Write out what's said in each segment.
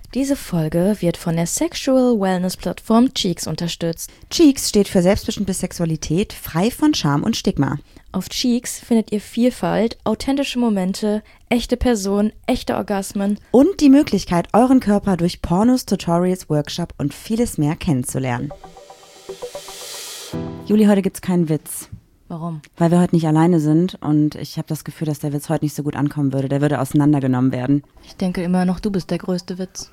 Diese Folge wird von der Sexual Wellness Plattform Cheeks unterstützt. Cheeks steht für selbstbestimmte Sexualität, frei von Scham und Stigma. Auf Cheeks findet ihr Vielfalt, authentische Momente, echte Personen, echte Orgasmen und die Möglichkeit, euren Körper durch Pornos, Tutorials, Workshop und vieles mehr kennenzulernen. Juli, heute gibt's keinen Witz. Warum? Weil wir heute nicht alleine sind und ich habe das Gefühl, dass der Witz heute nicht so gut ankommen würde. Der würde auseinandergenommen werden. Ich denke immer noch, du bist der größte Witz.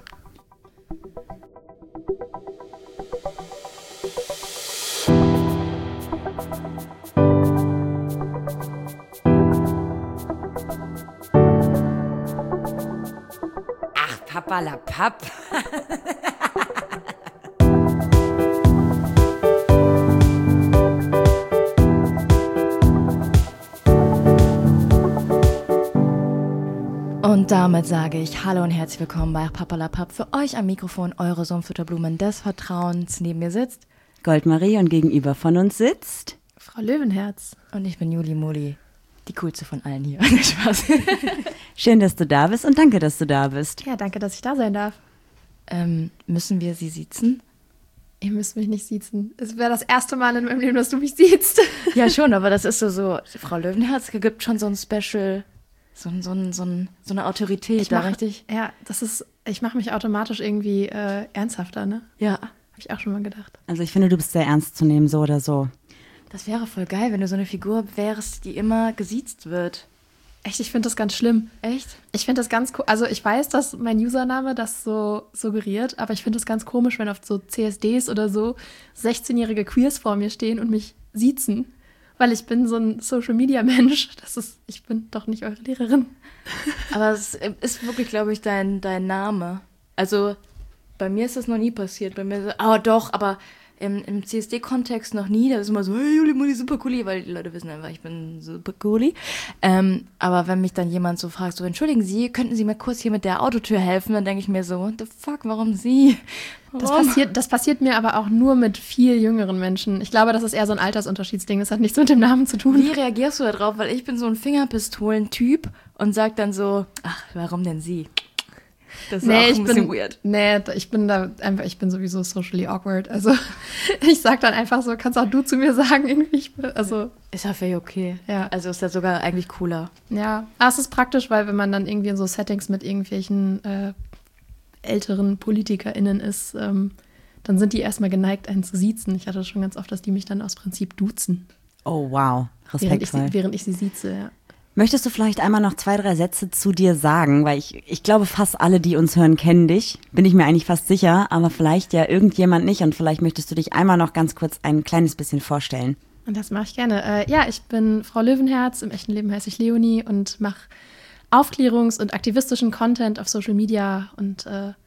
Ach, Papalapap. Und damit sage ich Hallo und herzlich willkommen bei Papalapap. Für euch am Mikrofon eure Sumpfutterblumen des Vertrauens. Neben mir sitzt Goldmarie und gegenüber von uns sitzt Frau Löwenherz. und ich bin Juli Moli, die coolste von allen hier. Spaß. Schön, dass du da bist und danke, dass du da bist. Ja, danke, dass ich da sein darf. Müssen wir sie siezen? Ihr müsst mich nicht siezen. Es wäre das erste Mal in meinem Leben, dass du mich siezst. Ja, schon, aber das ist so Frau Löwenherz gibt schon so ein Special, so eine Autorität da, richtig? Ja, ich mache mich automatisch irgendwie ernsthafter, ne? Ja. Habe ich auch schon mal gedacht. Also ich finde, du bist sehr ernst zu nehmen, so oder so. Das wäre voll geil, wenn du so eine Figur wärst, die immer gesiezt wird. Echt, ich finde das ganz schlimm. Echt? Ich finde das ganz cool. Also ich weiß, dass mein Username das so suggeriert, aber ich finde es ganz komisch, wenn auf so CSDs oder so 16-jährige Queers vor mir stehen und mich siezen. Weil ich bin so ein Social-Media-Mensch. Ich bin doch nicht eure Lehrerin. Aber es ist wirklich, glaube ich, dein Name. Also bei mir ist das noch nie passiert. Bei mir doch, aber im CSD-Kontext noch nie. Da ist immer so, hey Juli, Muli, super cooli, weil die Leute wissen einfach, ich bin super cooli. Aber wenn mich dann jemand so fragt, so, entschuldigen Sie, könnten Sie mir kurz hier mit der Autotür helfen? Dann denke ich mir so, what the fuck, warum Sie? Warum? Das passiert mir aber auch nur mit viel jüngeren Menschen. Ich glaube, das ist eher so ein Altersunterschiedsding. Das hat nichts mit dem Namen zu tun. Wie reagierst du da drauf? Weil ich bin so ein Fingerpistolen-Typ und sag dann so, ach, warum denn Sie? Das ist auch ein bisschen weird. Nee, ich bin sowieso socially awkward. Also ich sag dann einfach so, kannst auch du zu mir sagen, irgendwie. Ist ja völlig okay. Ja. Also ist das sogar eigentlich cooler. Ja, aber es ist praktisch, weil wenn man dann irgendwie in so Settings mit irgendwelchen älteren PolitikerInnen ist, dann sind die erstmal geneigt, einen zu siezen. Ich hatte das schon ganz oft, dass die mich dann aus Prinzip duzen. Oh, wow. Respektvoll. Während ich sie sieze, ja. Möchtest du vielleicht einmal noch 2, 3 Sätze zu dir sagen? Weil ich glaube, fast alle, die uns hören, kennen dich. Bin ich mir eigentlich fast sicher, aber vielleicht ja irgendjemand nicht. Und vielleicht möchtest du dich einmal noch ganz kurz ein kleines bisschen vorstellen. Und das mache ich gerne. Ich bin Frau Löwenherz. Im echten Leben heiße ich Leonie und mache Aufklärungs- und aktivistischen Content auf Social Media und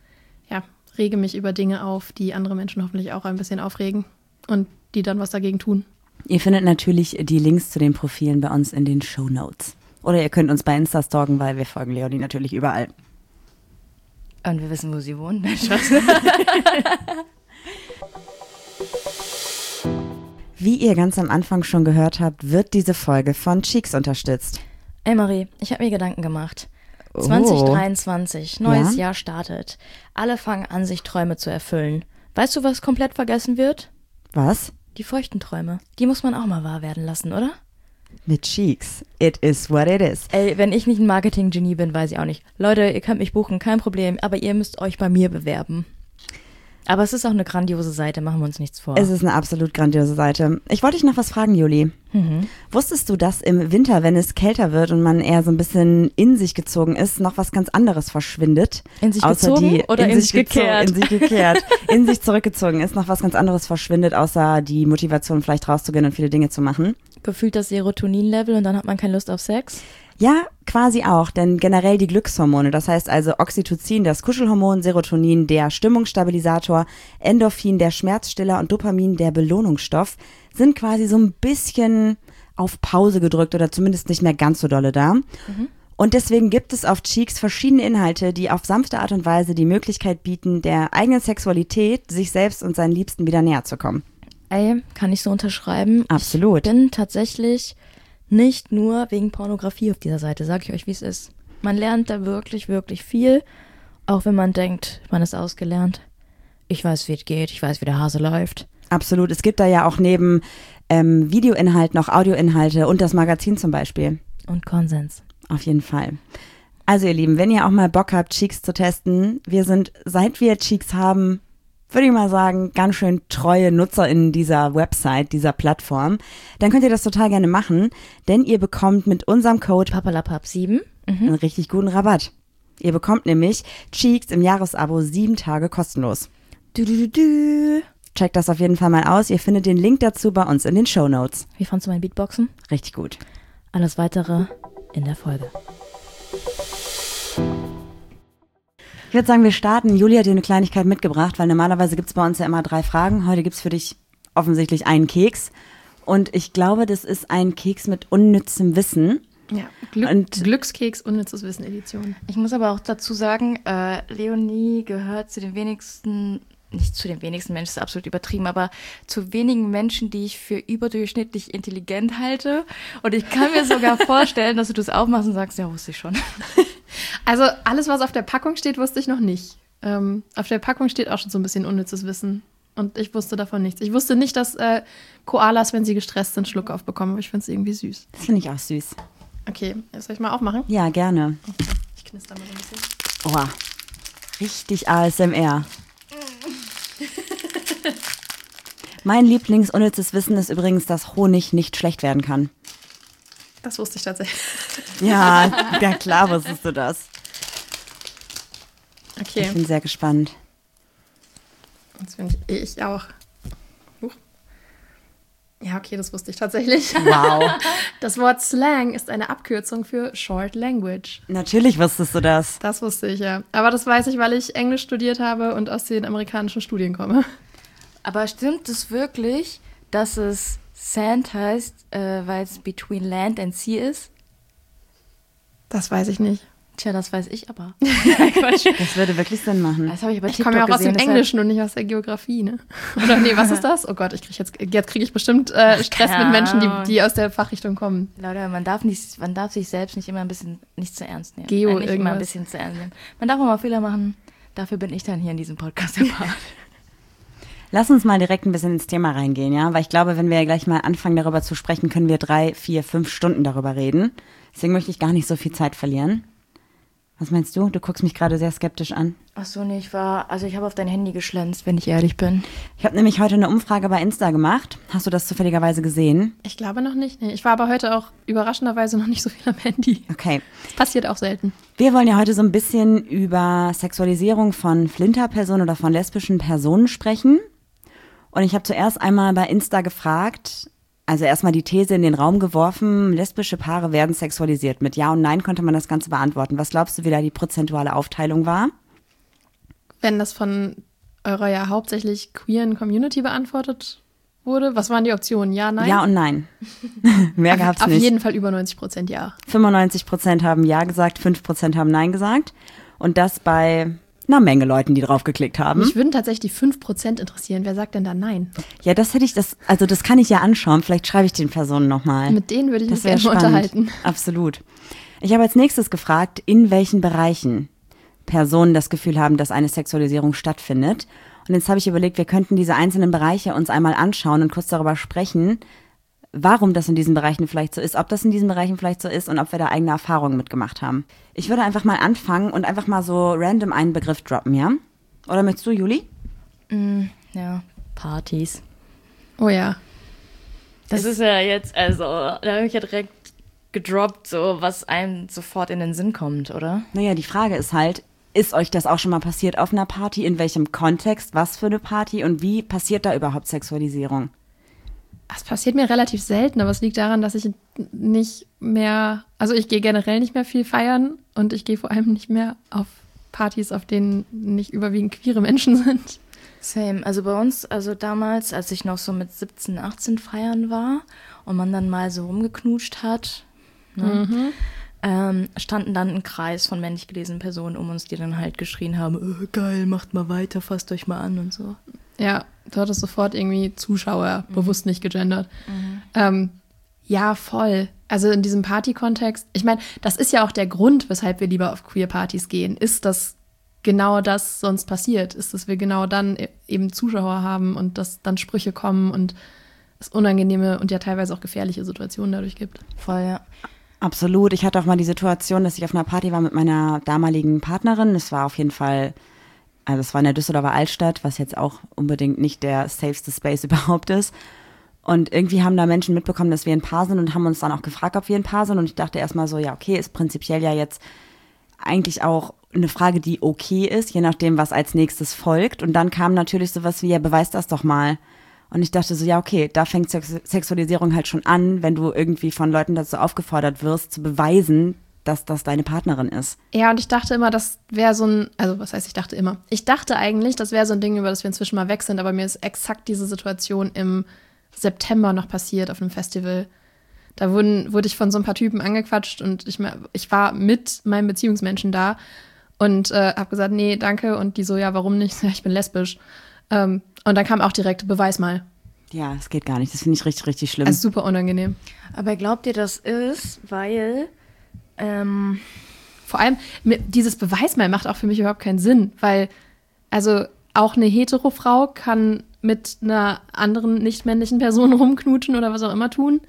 rege mich über Dinge auf, die andere Menschen hoffentlich auch ein bisschen aufregen und die dann was dagegen tun. Ihr findet natürlich die Links zu den Profilen bei uns in den Shownotes. Oder ihr könnt uns bei Insta stalken, weil wir folgen Leonie natürlich überall. Und wir wissen, wo sie wohnt. Wie ihr ganz am Anfang schon gehört habt, wird diese Folge von Cheeks unterstützt. Ey Marie, ich habe mir Gedanken gemacht. 2023, neues Jahr startet. Alle fangen an, sich Träume zu erfüllen. Weißt du, was komplett vergessen wird? Was? Die feuchten Träume. Die muss man auch mal wahr werden lassen, oder? Mit Cheeks. It is what it is. Ey, wenn ich nicht ein Marketing-Genie bin, weiß ich auch nicht. Leute, ihr könnt mich buchen, kein Problem, aber ihr müsst euch bei mir bewerben. Aber es ist auch eine grandiose Seite, machen wir uns nichts vor. Es ist eine absolut grandiose Seite. Ich wollte dich noch was fragen, Juli. Wusstest du, dass im Winter, wenn es kälter wird und man eher so ein bisschen in sich gezogen ist, noch was ganz anderes verschwindet? In sich gezogen oder in sich gekehrt? In sich gekehrt. In sich zurückgezogen ist, noch was ganz anderes verschwindet, außer die Motivation, vielleicht rauszugehen und viele Dinge zu machen. Gefühlt das Serotonin-Level und dann hat man keine Lust auf Sex? Ja, quasi auch, denn generell die Glückshormone, das heißt also Oxytocin, das Kuschelhormon, Serotonin, der Stimmungsstabilisator, Endorphin, der Schmerzstiller und Dopamin, der Belohnungsstoff, sind quasi so ein bisschen auf Pause gedrückt oder zumindest nicht mehr ganz so dolle da. Und deswegen gibt es auf Cheeks verschiedene Inhalte, die auf sanfte Art und Weise die Möglichkeit bieten, der eigenen Sexualität, sich selbst und seinen Liebsten wieder näher zu kommen. Ey, kann ich so unterschreiben. Absolut. Ich bin tatsächlich nicht nur wegen Pornografie auf dieser Seite, sage ich euch, wie es ist. Man lernt da wirklich, wirklich viel. Auch wenn man denkt, man ist ausgelernt. Ich weiß, wie es geht, ich weiß, wie der Hase läuft. Absolut. Es gibt da ja auch neben Videoinhalten noch Audioinhalte und das Magazin zum Beispiel. Und Konsens. Auf jeden Fall. Also ihr Lieben, wenn ihr auch mal Bock habt, Cheeks zu testen, wir sind, seit wir Cheeks haben, würde ich mal sagen, ganz schön treue NutzerInnen dieser Website, dieser Plattform. Dann könnt ihr das total gerne machen, denn ihr bekommt mit unserem Code Papalapap7 einen richtig guten Rabatt. Ihr bekommt nämlich Cheeks im Jahresabo 7 Tage kostenlos. Checkt das auf jeden Fall mal aus. Ihr findet den Link dazu bei uns in den Shownotes. Wie fandst du mein Beatboxen? Richtig gut. Alles Weitere in der Folge. Ich würde sagen, wir starten. Julia hat dir eine Kleinigkeit mitgebracht, weil normalerweise gibt es bei uns ja immer 3 Fragen. Heute gibt es für dich offensichtlich einen Keks. Und ich glaube, das ist ein Keks mit unnützem Wissen. Ja, Glückskeks, unnützes Wissen Edition. Ich muss aber auch dazu sagen, Leonie gehört zu den wenigsten, nicht zu den wenigsten Menschen, das ist absolut übertrieben, aber zu wenigen Menschen, die ich für überdurchschnittlich intelligent halte. Und ich kann mir sogar vorstellen, dass du das aufmachst und sagst, ja, wusste ich schon. Also alles, was auf der Packung steht, wusste ich noch nicht. Auf der Packung steht auch schon so ein bisschen unnützes Wissen. Und ich wusste davon nichts. Ich wusste nicht, dass Koalas, wenn sie gestresst sind, Schluckauf bekommen. Aber ich finde es irgendwie süß. Das finde ich auch süß. Okay, soll ich mal aufmachen? Ja, gerne. Okay. Ich knister mal so ein bisschen. Oh, richtig ASMR. Mein Lieblingsunnützes Wissen ist übrigens, dass Honig nicht schlecht werden kann. Das wusste ich tatsächlich. Ja, ja klar wusstest du das. Okay. Ich bin sehr gespannt. Jetzt bin ich auch. Ja, okay, das wusste ich tatsächlich. Wow. Das Wort Slang ist eine Abkürzung für Short Language. Natürlich wusstest du das. Das wusste ich, ja. Aber das weiß ich, weil ich Englisch studiert habe und aus den amerikanischen Studien komme. Aber stimmt es wirklich, dass es Sand heißt, weil es between land and sea ist? Das weiß ich nicht. Tja, das weiß ich aber. Das würde wirklich Sinn machen. Das habe ich bei Ich TikTok komme ja auch aus gesehen. dem Englischen und nicht aus der Geografie, ne? Oder nee, was ist das? Oh Gott, jetzt kriege ich bestimmt Stress mit Menschen, die aus der Fachrichtung kommen. Leute, man darf sich selbst nicht immer nicht zu ernst nehmen. Geo nicht immer irgendwas. ein bisschen zu ernst nehmen. Man darf auch mal Fehler machen. Dafür bin ich dann hier in diesem Podcast der Part. Lass uns mal direkt ein bisschen ins Thema reingehen, ja? Weil ich glaube, wenn wir ja gleich mal anfangen, darüber zu sprechen, können wir 3, 4, 5 Stunden darüber reden. Deswegen möchte ich gar nicht so viel Zeit verlieren. Was meinst du? Du guckst mich gerade sehr skeptisch an. Ach so, nee, ich habe auf dein Handy geschlänzt, wenn ich ehrlich bin. Ich habe nämlich heute eine Umfrage bei Insta gemacht. Hast du das zufälligerweise gesehen? Ich glaube noch nicht. Nee, ich war aber heute auch überraschenderweise noch nicht so viel am Handy. Okay. Das passiert auch selten. Wir wollen ja heute so ein bisschen über Sexualisierung von Flinterpersonen oder von lesbischen Personen sprechen. Und ich habe zuerst einmal bei Insta gefragt, also erstmal die These in den Raum geworfen, lesbische Paare werden sexualisiert. Mit Ja und Nein konnte man das Ganze beantworten. Was glaubst du, wie da die prozentuale Aufteilung war? Wenn das von eurer ja hauptsächlich queeren Community beantwortet wurde, was waren die Optionen? Ja, Nein? Ja und Nein. Mehr gab's nicht. Auf jeden Fall über 90% Ja. 95% haben Ja gesagt, 5% haben Nein gesagt. Und das bei einer Menge Leuten, die drauf geklickt haben. Mich würden tatsächlich die 5% interessieren. Wer sagt denn da Nein? Ja, das kann ich ja anschauen. Vielleicht schreibe ich den Personen nochmal. Mit denen würde ich mich Das wäre gerne spannend. unterhalten. Absolut. Ich habe als nächstes gefragt, in welchen Bereichen Personen das Gefühl haben, dass eine Sexualisierung stattfindet. Und jetzt habe ich überlegt, wir könnten diese einzelnen Bereiche uns einmal anschauen und kurz darüber sprechen, warum das in diesen Bereichen vielleicht so ist, ob das in diesen Bereichen vielleicht so ist und ob wir da eigene Erfahrungen mitgemacht haben. Ich würde einfach mal anfangen und einfach mal so random einen Begriff droppen, ja? Oder möchtest du, Juli? Ja, Partys. Oh ja. Das ist ja jetzt, also, da habe ich ja direkt gedroppt, so was einem sofort in den Sinn kommt, oder? Naja, die Frage ist halt, ist euch das auch schon mal passiert auf einer Party? In welchem Kontext? Was für eine Party? Und wie passiert da überhaupt Sexualisierung? Das passiert mir relativ selten, aber es liegt daran, dass ich nicht mehr, also ich gehe generell nicht mehr viel feiern und ich gehe vor allem nicht mehr auf Partys, auf denen nicht überwiegend queere Menschen sind. Same. Also bei uns, also damals, als ich noch so mit 17, 18 feiern war und man dann mal so rumgeknutscht hat, ne, standen dann ein Kreis von männlich gelesenen Personen um uns, die dann halt geschrien haben, geil, macht mal weiter, fasst euch mal an und so. Ja, du hattest sofort irgendwie Zuschauer, bewusst nicht gegendert. Ja, voll. Also in diesem Party-Kontext, ich meine, das ist ja auch der Grund, weshalb wir lieber auf Queer-Partys gehen, ist, dass genau das sonst passiert ist, dass wir genau dann eben Zuschauer haben und dass dann Sprüche kommen und es unangenehme und ja teilweise auch gefährliche Situationen dadurch gibt. Voll, ja. Absolut. Ich hatte auch mal die Situation, dass ich auf einer Party war mit meiner damaligen Partnerin. Es war auf jeden Fall, also es war in der Düsseldorfer Altstadt, was jetzt auch unbedingt nicht der safeste Space überhaupt ist. Und irgendwie haben da Menschen mitbekommen, dass wir ein Paar sind und haben uns dann auch gefragt, ob wir ein Paar sind. Und ich dachte erstmal so, ja, okay, ist prinzipiell ja jetzt eigentlich auch eine Frage, die okay ist, je nachdem, was als nächstes folgt. Und dann kam natürlich sowas wie, ja, beweis das doch mal. Und ich dachte so, ja, okay, da fängt Sexualisierung halt schon an, wenn du irgendwie von Leuten dazu aufgefordert wirst, zu beweisen, dass das deine Partnerin ist. Ja, und ich dachte immer, das wäre so ein, also was heißt ich dachte immer? Ich dachte eigentlich, das wäre so ein Ding, über das wir inzwischen mal weg sind, aber mir ist exakt diese Situation im September noch passiert auf einem Festival. Da wurde ich von so ein paar Typen angequatscht und ich war mit meinem Beziehungsmenschen da und habe gesagt, nee, danke. Und die so, ja, warum nicht? Ja, ich bin lesbisch. Und dann kam auch direkt, beweis mal. Ja, das geht gar nicht. Das finde ich richtig, richtig schlimm. Also super unangenehm. Aber glaubt ihr, das ist, weil vor allem, dieses Beweis mal macht auch für mich überhaupt keinen Sinn, weil also auch eine Hetero-Frau kann mit einer anderen nicht-männlichen Person rumknutschen oder was auch immer tun.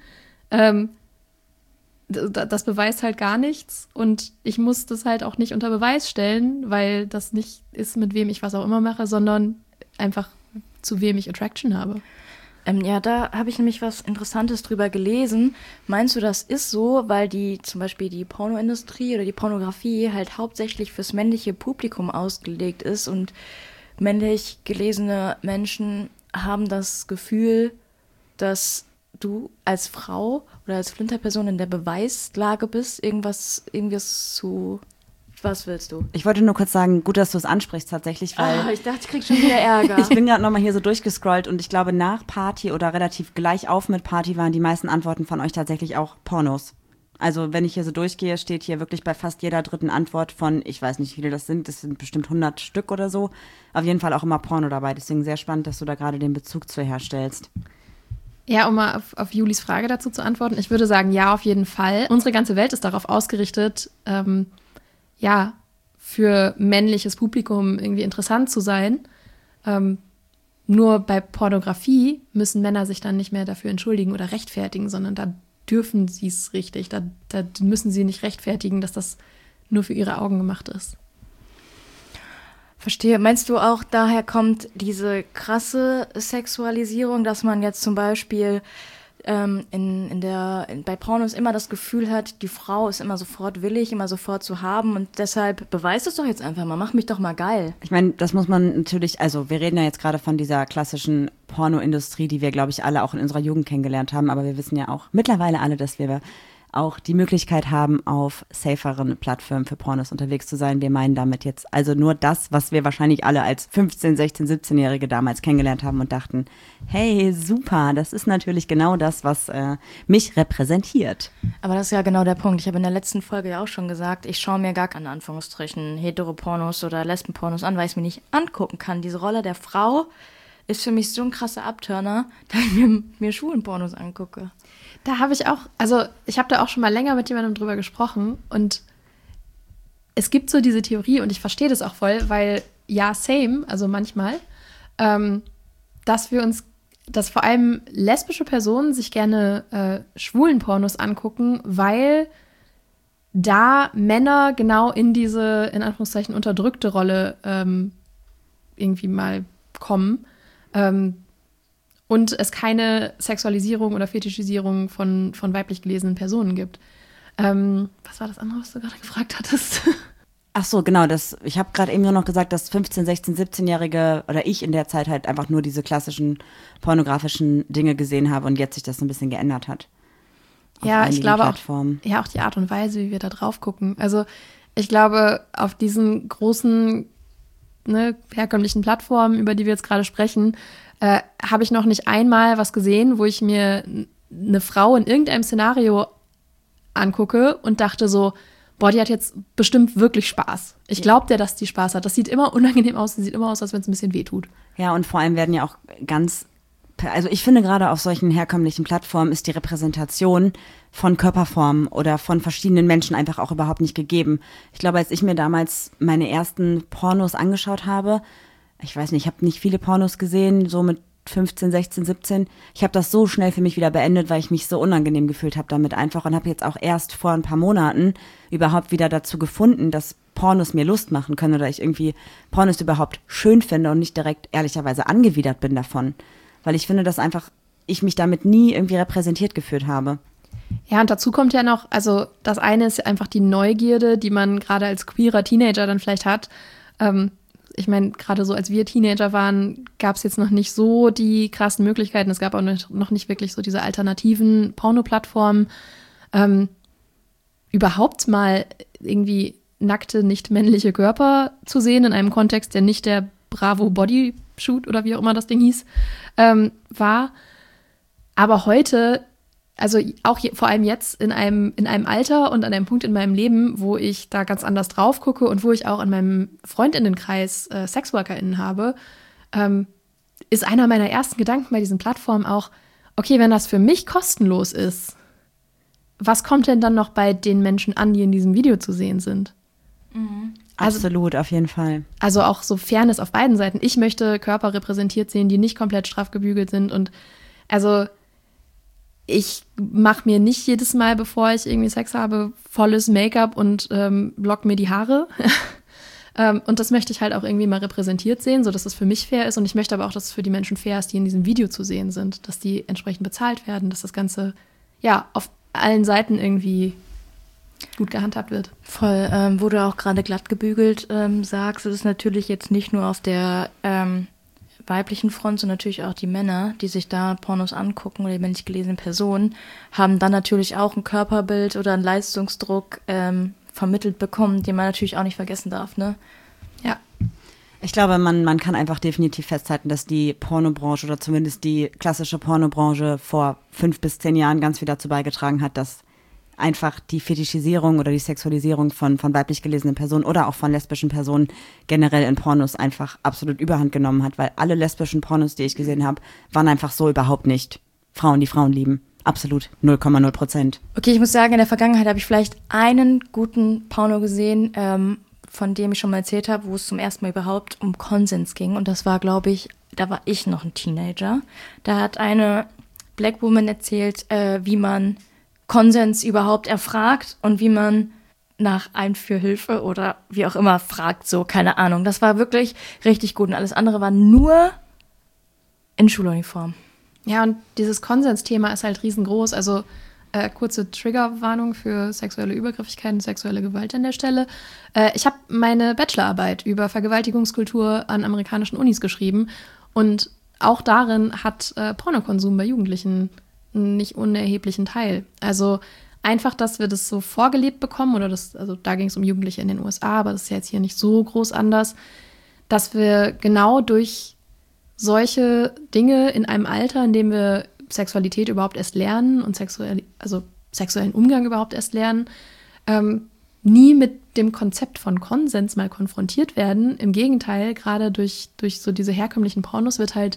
Das beweist halt gar nichts und ich muss das halt auch nicht unter Beweis stellen, weil das nicht ist, mit wem ich was auch immer mache, sondern einfach zu wem ich Attraction habe. Ja, da habe ich nämlich was Interessantes drüber gelesen. Meinst du, das ist so, weil zum Beispiel die Pornoindustrie oder die Pornografie halt hauptsächlich fürs männliche Publikum ausgelegt ist und männlich gelesene Menschen haben das Gefühl, dass du als Frau oder als Flinterperson in der Beweislage bist, irgendwas zu... Was willst du? Ich wollte nur kurz sagen, gut, dass du es ansprichst tatsächlich, weil ich dachte, ich krieg schon wieder Ärger. Ich bin gerade nochmal hier so durchgescrollt und ich glaube, nach Party oder relativ gleich auf mit Party waren die meisten Antworten von euch tatsächlich auch Pornos. Also wenn ich hier so durchgehe, steht hier wirklich bei fast jeder dritten Antwort von, ich weiß nicht, wie viele das sind bestimmt 100 Stück oder so, auf jeden Fall auch immer Porno dabei. Deswegen sehr spannend, dass du da gerade den Bezug zu herstellst. Ja, um mal auf Julis Frage dazu zu antworten, ich würde sagen, ja, auf jeden Fall. Unsere ganze Welt ist darauf ausgerichtet, ja, für männliches Publikum irgendwie interessant zu sein. Nur bei Pornografie müssen Männer sich dann nicht mehr dafür entschuldigen oder rechtfertigen, sondern da dürfen sie es richtig. Da müssen sie nicht rechtfertigen, dass das nur für ihre Augen gemacht ist. Verstehe. Meinst du auch, daher kommt diese krasse Sexualisierung, dass man jetzt zum Beispiel bei Pornos immer das Gefühl hat, die Frau ist immer sofort willig, immer sofort zu haben und deshalb beweist es doch jetzt einfach mal, mach mich doch mal geil. Ich meine, das muss man natürlich, also wir reden ja jetzt gerade von dieser klassischen Pornoindustrie, die wir, glaube ich, alle auch in unserer Jugend kennengelernt haben, aber wir wissen ja auch mittlerweile alle, dass wir auch die Möglichkeit haben, auf saferen Plattformen für Pornos unterwegs zu sein. Wir meinen damit jetzt also nur das, was wir wahrscheinlich alle als 15-, 16-, 17-Jährige damals kennengelernt haben und dachten, hey, super, das ist natürlich genau das, was mich repräsentiert. Aber das ist ja genau der Punkt. Ich habe in der letzten Folge ja auch schon gesagt, ich schaue mir gar keine Anführungsstrichen Heteropornos oder Lesbenpornos an, weil ich es mir nicht angucken kann. Diese Rolle der Frau ist für mich so ein krasser Abturner, dass ich mir Schwulenpornos angucke. Da habe ich auch, also ich habe da auch schon mal länger mit jemandem drüber gesprochen und es gibt so diese Theorie und ich verstehe das auch voll, weil ja, same, also manchmal, dass vor allem lesbische Personen sich gerne schwulen Pornos angucken, weil da Männer genau in diese, in Anführungszeichen, unterdrückte Rolle irgendwie mal kommen. Und es keine Sexualisierung oder Fetischisierung von weiblich gelesenen Personen gibt. Was war das andere, was du gerade gefragt hattest? Ach so, genau. Ich habe gerade eben nur noch gesagt, dass 15-, 16-, 17-Jährige oder ich in der Zeit halt einfach nur diese klassischen pornografischen Dinge gesehen habe und jetzt sich das ein bisschen geändert hat. Ja, ich glaube auch die Art und Weise, wie wir da drauf gucken. Also ich glaube, auf diesen großen, herkömmlichen Plattformen, über die wir jetzt gerade sprechen, habe ich noch nicht einmal was gesehen, wo ich mir eine Frau in irgendeinem Szenario angucke und dachte so, boah, die hat jetzt bestimmt wirklich Spaß. Ich glaube der, dass die Spaß hat. Das sieht immer unangenehm aus, das sieht immer aus, als wenn es ein bisschen wehtut. Ja, und vor allem werden ja auch ganz also ich finde gerade auf solchen herkömmlichen Plattformen ist die Repräsentation von Körperformen oder von verschiedenen Menschen einfach auch überhaupt nicht gegeben. Ich glaube, als ich mir damals meine ersten Pornos angeschaut habe, ich weiß nicht, ich habe nicht viele Pornos gesehen, so mit 15, 16, 17. Ich habe das so schnell für mich wieder beendet, weil ich mich so unangenehm gefühlt habe damit einfach und habe jetzt auch erst vor ein paar Monaten überhaupt wieder dazu gefunden, dass Pornos mir Lust machen können oder ich irgendwie Pornos überhaupt schön finde und nicht direkt ehrlicherweise angewidert bin davon. Weil ich finde, dass einfach ich mich damit nie irgendwie repräsentiert gefühlt habe. Ja, und dazu kommt ja noch, also das eine ist einfach die Neugierde, die man gerade als queerer Teenager dann vielleicht hat. Ich meine, gerade so als wir Teenager waren, gab es jetzt noch nicht so die krassen Möglichkeiten. Es gab auch noch nicht wirklich so diese alternativen Porno-Plattformen. Überhaupt mal irgendwie nackte, nicht männliche Körper zu sehen in einem Kontext, der nicht der Bravo Body Shoot oder wie auch immer das Ding hieß, war. Aber heute, also auch vor allem jetzt in einem Alter und an einem Punkt in meinem Leben, wo ich da ganz anders drauf gucke und wo ich auch in meinem FreundInnenkreis SexworkerInnen habe, ist einer meiner ersten Gedanken bei diesen Plattformen auch, okay, wenn das für mich kostenlos ist, was kommt denn dann noch bei den Menschen an, die in diesem Video zu sehen sind? Mhm. Absolut, auf jeden Fall. Also auch so Fairness auf beiden Seiten. Ich möchte Körper repräsentiert sehen, die nicht komplett straff gebügelt sind. Und also ich mache mir nicht jedes Mal, bevor ich irgendwie Sex habe, volles Make-up und lock mir die Haare. Und das möchte ich halt auch irgendwie mal repräsentiert sehen, sodass es für mich fair ist. Und ich möchte aber auch, dass es für die Menschen fair ist, die in diesem Video zu sehen sind. Dass die entsprechend bezahlt werden, dass das Ganze ja auf allen Seiten irgendwie gut gehandhabt wird. Voll, wo du auch gerade glatt gebügelt sagst, ist es natürlich jetzt nicht nur auf der weiblichen Front, sondern natürlich auch die Männer, die sich da Pornos angucken oder die männlich gelesenen Personen, haben dann natürlich auch ein Körperbild oder einen Leistungsdruck vermittelt bekommen, den man natürlich auch nicht vergessen darf, ne? Ja. Ich glaube, man kann einfach definitiv festhalten, dass die Pornobranche oder zumindest die klassische Pornobranche vor 5 bis 10 Jahren ganz viel dazu beigetragen hat, dass einfach die Fetischisierung oder die Sexualisierung von weiblich gelesenen Personen oder auch von lesbischen Personen generell in Pornos einfach absolut Überhand genommen hat, weil alle lesbischen Pornos, die ich gesehen habe, waren einfach so überhaupt nicht Frauen, die Frauen lieben. Absolut 0,0%. Okay, ich muss sagen, in der Vergangenheit habe ich vielleicht einen guten Porno gesehen, von dem ich schon mal erzählt habe, wo es zum ersten Mal überhaupt um Konsens ging. Und das war, glaube ich, da war ich noch ein Teenager. Da hat eine Black Woman erzählt, wie man Konsens überhaupt erfragt und wie man nach Einführhilfe oder wie auch immer fragt, so, keine Ahnung. Das war wirklich richtig gut und alles andere war nur in Schuluniform. Ja, und dieses Konsensthema ist halt riesengroß. Also kurze Triggerwarnung für sexuelle Übergriffigkeit und sexuelle Gewalt an der Stelle. Ich habe meine Bachelorarbeit über Vergewaltigungskultur an amerikanischen Unis geschrieben und auch darin hat Pornokonsum bei Jugendlichen einen nicht unerheblichen Teil. Also einfach, dass wir das so vorgelebt bekommen, oder das, also da ging es um Jugendliche in den USA, aber das ist ja jetzt hier nicht so groß anders, dass wir genau durch solche Dinge in einem Alter, in dem wir Sexualität überhaupt erst lernen und sexuellen Umgang überhaupt erst lernen, nie mit dem Konzept von Konsens mal konfrontiert werden. Im Gegenteil, gerade durch so diese herkömmlichen Pornos wird halt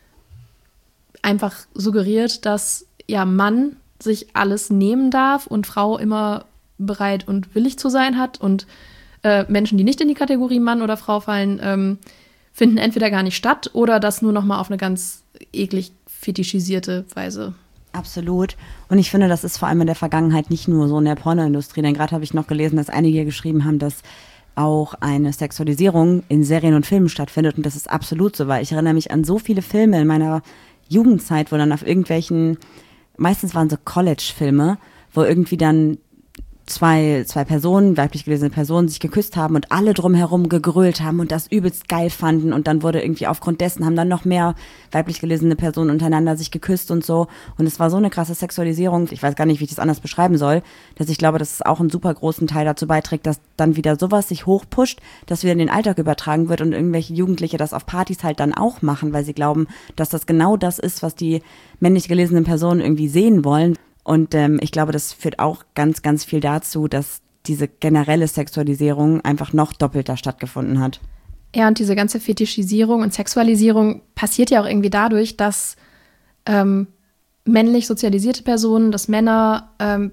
einfach suggeriert, dass ja Mann sich alles nehmen darf und Frau immer bereit und willig zu sein hat und Menschen, die nicht in die Kategorie Mann oder Frau fallen, finden entweder gar nicht statt oder das nur noch mal auf eine ganz eklig fetischisierte Weise. Absolut. Und ich finde, das ist vor allem in der Vergangenheit nicht nur so in der Pornoindustrie, denn gerade habe ich noch gelesen, dass einige geschrieben haben, dass auch eine Sexualisierung in Serien und Filmen stattfindet und das ist absolut so, weil ich erinnere mich an so viele Filme in meiner Jugendzeit, wo dann auf irgendwelchen, meistens waren so College-Filme, wo irgendwie dann zwei Personen, weiblich gelesene Personen, sich geküsst haben und alle drumherum gegrölt haben und das übelst geil fanden und dann wurde irgendwie aufgrund dessen haben dann noch mehr weiblich gelesene Personen untereinander sich geküsst und so und es war so eine krasse Sexualisierung, ich weiß gar nicht, wie ich das anders beschreiben soll, dass ich glaube, dass es auch einen super großen Teil dazu beiträgt, dass dann wieder sowas sich hochpusht, dass wieder in den Alltag übertragen wird und irgendwelche Jugendliche das auf Partys halt dann auch machen, weil sie glauben, dass das genau das ist, was die männlich gelesenen Personen irgendwie sehen wollen. Und ich glaube, das führt auch ganz, ganz viel dazu, dass diese generelle Sexualisierung einfach noch doppelter stattgefunden hat. Ja, und diese ganze Fetischisierung und Sexualisierung passiert ja auch irgendwie dadurch, dass männlich sozialisierte Personen, dass Männer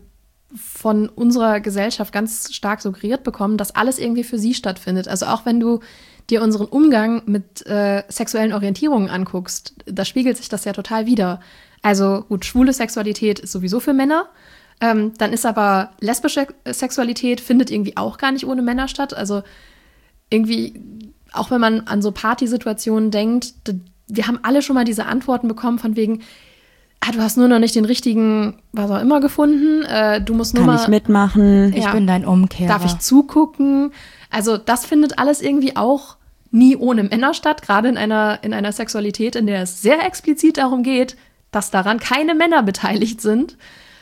von unserer Gesellschaft ganz stark suggeriert bekommen, dass alles irgendwie für sie stattfindet. Also auch wenn du dir unseren Umgang mit sexuellen Orientierungen anguckst, da spiegelt sich das ja total wider. Also gut, schwule Sexualität ist sowieso für Männer. Dann ist aber lesbische Sexualität findet irgendwie auch gar nicht ohne Männer statt. Also irgendwie, auch wenn man an so Partysituationen denkt, wir haben alle schon mal diese Antworten bekommen von wegen, du hast nur noch nicht den richtigen, was auch immer, gefunden. Du musst nur Kann mal ich mitmachen? Ich bin dein Umkehrer. Darf ich zugucken? Also das findet alles irgendwie auch nie ohne Männer statt, gerade in einer Sexualität, in der es sehr explizit darum geht, dass daran keine Männer beteiligt sind.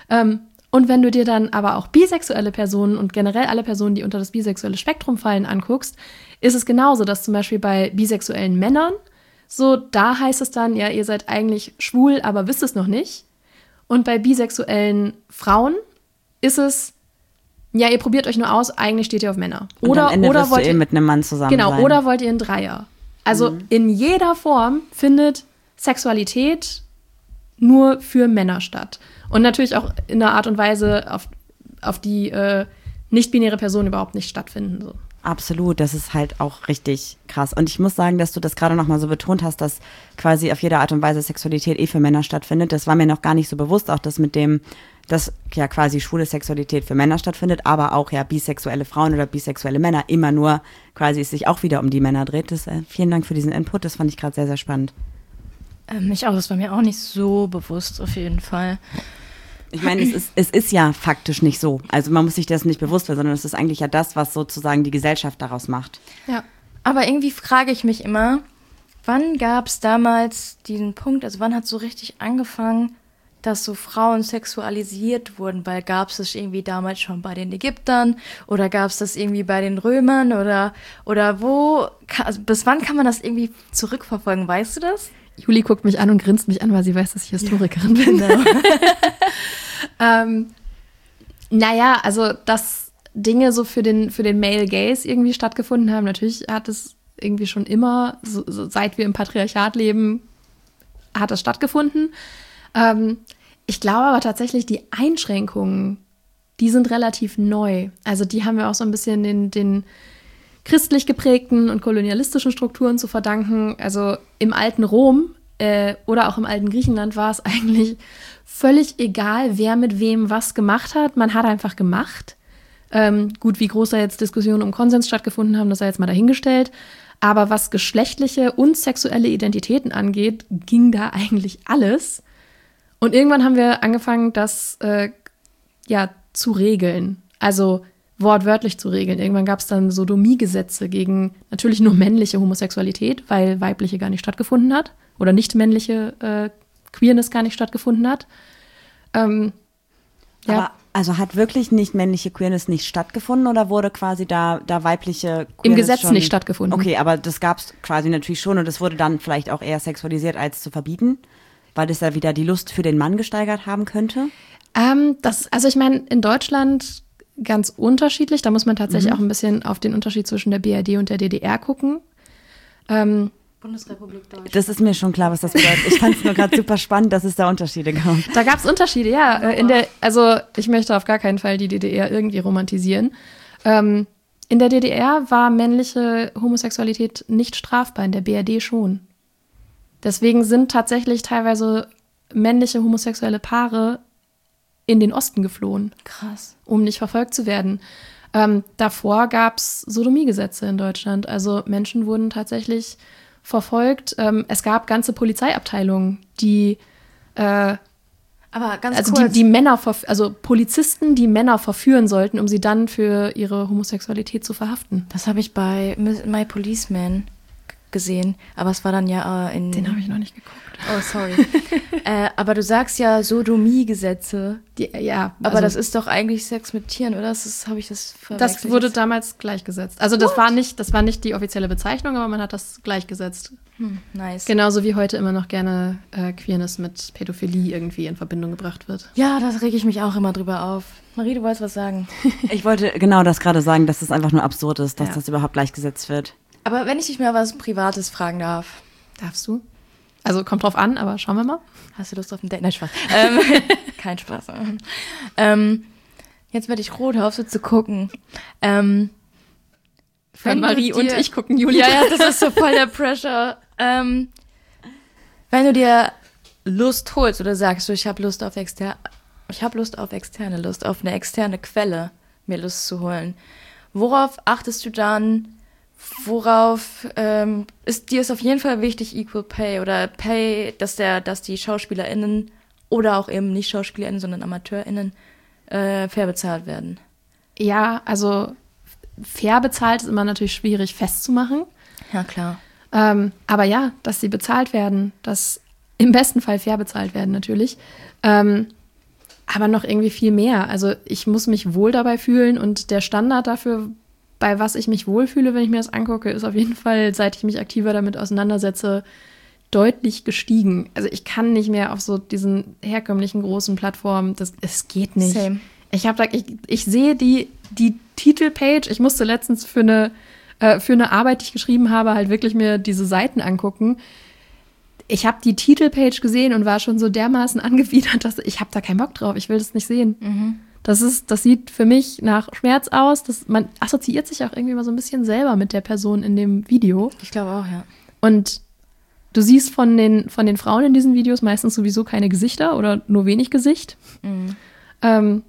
Und wenn du dir dann aber auch bisexuelle Personen und generell alle Personen, die unter das bisexuelle Spektrum fallen, anguckst, ist es genauso, dass zum Beispiel bei bisexuellen Männern so, da heißt es dann, ja, ihr seid eigentlich schwul, aber wisst es noch nicht. Und bei bisexuellen Frauen ist es, ja, ihr probiert euch nur aus, eigentlich steht ihr auf Männer. Oder wollt ihr mit einem Mann zusammen sein. Genau, oder wollt ihr einen Dreier. Also in jeder Form findet Sexualität nur für Männer statt. Und natürlich auch in einer Art und Weise, auf die nicht-binäre Personen überhaupt nicht stattfinden. So. Absolut, das ist halt auch richtig krass. Und ich muss sagen, dass du das gerade nochmal so betont hast, dass quasi auf jede Art und Weise Sexualität für Männer stattfindet. Das war mir noch gar nicht so bewusst, auch das mit dem, dass ja quasi schwule Sexualität für Männer stattfindet, aber auch ja bisexuelle Frauen oder bisexuelle Männer immer nur quasi es sich auch wieder um die Männer dreht. Vielen Dank für diesen Input, das fand ich gerade sehr, sehr spannend. Mich auch, das war mir auch nicht so bewusst auf jeden Fall. Ich meine, es ist ja faktisch nicht so. Also man muss sich das nicht bewusst werden, sondern es ist eigentlich ja das, was sozusagen die Gesellschaft daraus macht. Ja, aber irgendwie frage ich mich immer, wann gab es damals diesen Punkt, also wann hat so richtig angefangen, dass so Frauen sexualisiert wurden, weil gab es das irgendwie damals schon bei den Ägyptern oder gab es das irgendwie bei den Römern oder wo, bis wann kann man das irgendwie zurückverfolgen, weißt du das? Juli guckt mich an und grinst mich an, weil sie weiß, dass ich Historikerin bin. Genau. Naja, also dass Dinge so für den Male Gaze irgendwie stattgefunden haben, natürlich hat es irgendwie schon immer, so seit wir im Patriarchat leben, hat das stattgefunden. Ich glaube aber tatsächlich, die Einschränkungen, die sind relativ neu. Also die haben wir auch so ein bisschen den christlich geprägten und kolonialistischen Strukturen zu verdanken. Also im alten Rom oder auch im alten Griechenland war es eigentlich völlig egal, wer mit wem was gemacht hat. Man hat einfach gemacht. Gut, wie groß da jetzt Diskussionen um Konsens stattgefunden haben, das sei jetzt mal dahingestellt. Aber was geschlechtliche und sexuelle Identitäten angeht, ging da eigentlich alles. Und irgendwann haben wir angefangen, das zu regeln. Also wortwörtlich zu regeln. Irgendwann gab es dann Sodomiegesetze gegen natürlich nur männliche Homosexualität, weil weibliche gar nicht stattgefunden hat. Oder nicht männliche Queerness gar nicht stattgefunden hat. Aber also hat wirklich nicht männliche Queerness nicht stattgefunden oder wurde quasi da weibliche Queerness im Gesetz schon nicht stattgefunden? Okay, aber das gab es quasi natürlich schon und es wurde dann vielleicht auch eher sexualisiert als zu verbieten, weil das ja wieder die Lust für den Mann gesteigert haben könnte? Also ich meine, in Deutschland ganz unterschiedlich. Da muss man tatsächlich auch ein bisschen auf den Unterschied zwischen der BRD und der DDR gucken. Bundesrepublik Deutschland. Das ist mir schon klar, was das bedeutet. Ich fand es nur gerade super spannend, dass es da Unterschiede gab. Da gab es Unterschiede, ja. Also ich möchte auf gar keinen Fall die DDR irgendwie romantisieren. In der DDR war männliche Homosexualität nicht strafbar, in der BRD schon. Deswegen sind tatsächlich teilweise männliche homosexuelle Paare in den Osten geflohen. Krass. Um nicht verfolgt zu werden. Davor gab es Sodomiegesetze in Deutschland. Also Menschen wurden tatsächlich verfolgt. Es gab ganze Polizeiabteilungen, die Aber ganz also kurz. die Männer, also Polizisten, die Männer verführen sollten, um sie dann für ihre Homosexualität zu verhaften. Das habe ich bei My Policeman gesehen, aber es war dann ja in... Den habe ich noch nicht geguckt. Oh, sorry. Aber du sagst ja Sodomiegesetze. Aber das ist doch eigentlich Sex mit Tieren, oder? Habe ich das verwechselt? Das wurde damals gleichgesetzt. Also das war nicht die offizielle Bezeichnung, aber man hat das gleichgesetzt. Nice. Genauso wie heute immer noch gerne Queerness mit Pädophilie irgendwie in Verbindung gebracht wird. Ja, da rege ich mich auch immer drüber auf. Marie, du wolltest was sagen. Ich wollte genau das gerade sagen, dass es einfach nur absurd ist, dass das überhaupt gleichgesetzt wird. Aber wenn ich dich mal was Privates fragen darf. Darfst du? Also kommt drauf an, aber schauen wir mal. Hast du Lust auf ein Date? Nein, Spaß. Kein Spaß. Jetzt werde ich rot, hör auf so zu gucken. Marie und ich gucken Juli. Ja, das ist so voll der Pressure. Wenn du dir Lust holst oder sagst du, ich habe Lust auf externe Lust, auf eine externe Quelle, mir Lust zu holen. Worauf achtest du dann? Worauf ist dir auf jeden Fall wichtig, Equal Pay oder Pay, dass die SchauspielerInnen oder auch eben nicht SchauspielerInnen, sondern AmateurInnen fair bezahlt werden? Ja, also fair bezahlt ist immer natürlich schwierig festzumachen. Ja, klar. Aber ja, dass sie bezahlt werden, dass im besten Fall fair bezahlt werden natürlich. Aber noch irgendwie viel mehr. Also ich muss mich wohl dabei fühlen und der Standard dafür, bei was ich mich wohlfühle, wenn ich mir das angucke, ist auf jeden Fall, seit ich mich aktiver damit auseinandersetze, deutlich gestiegen. Also ich kann nicht mehr auf so diesen herkömmlichen großen Plattformen, es geht nicht. Same. Ich sehe die Titelpage, ich musste letztens für eine Arbeit, die ich geschrieben habe, halt wirklich mir diese Seiten angucken. Ich habe die Titelpage gesehen und war schon so dermaßen angewidert, dass ich habe da keinen Bock drauf, ich will das nicht sehen. Mhm. Das sieht für mich nach Schmerz aus. Man assoziiert sich auch irgendwie mal so ein bisschen selber mit der Person in dem Video. Ich glaube auch, ja. Und du siehst von den Frauen in diesen Videos meistens sowieso keine Gesichter oder nur wenig Gesicht. Mhm.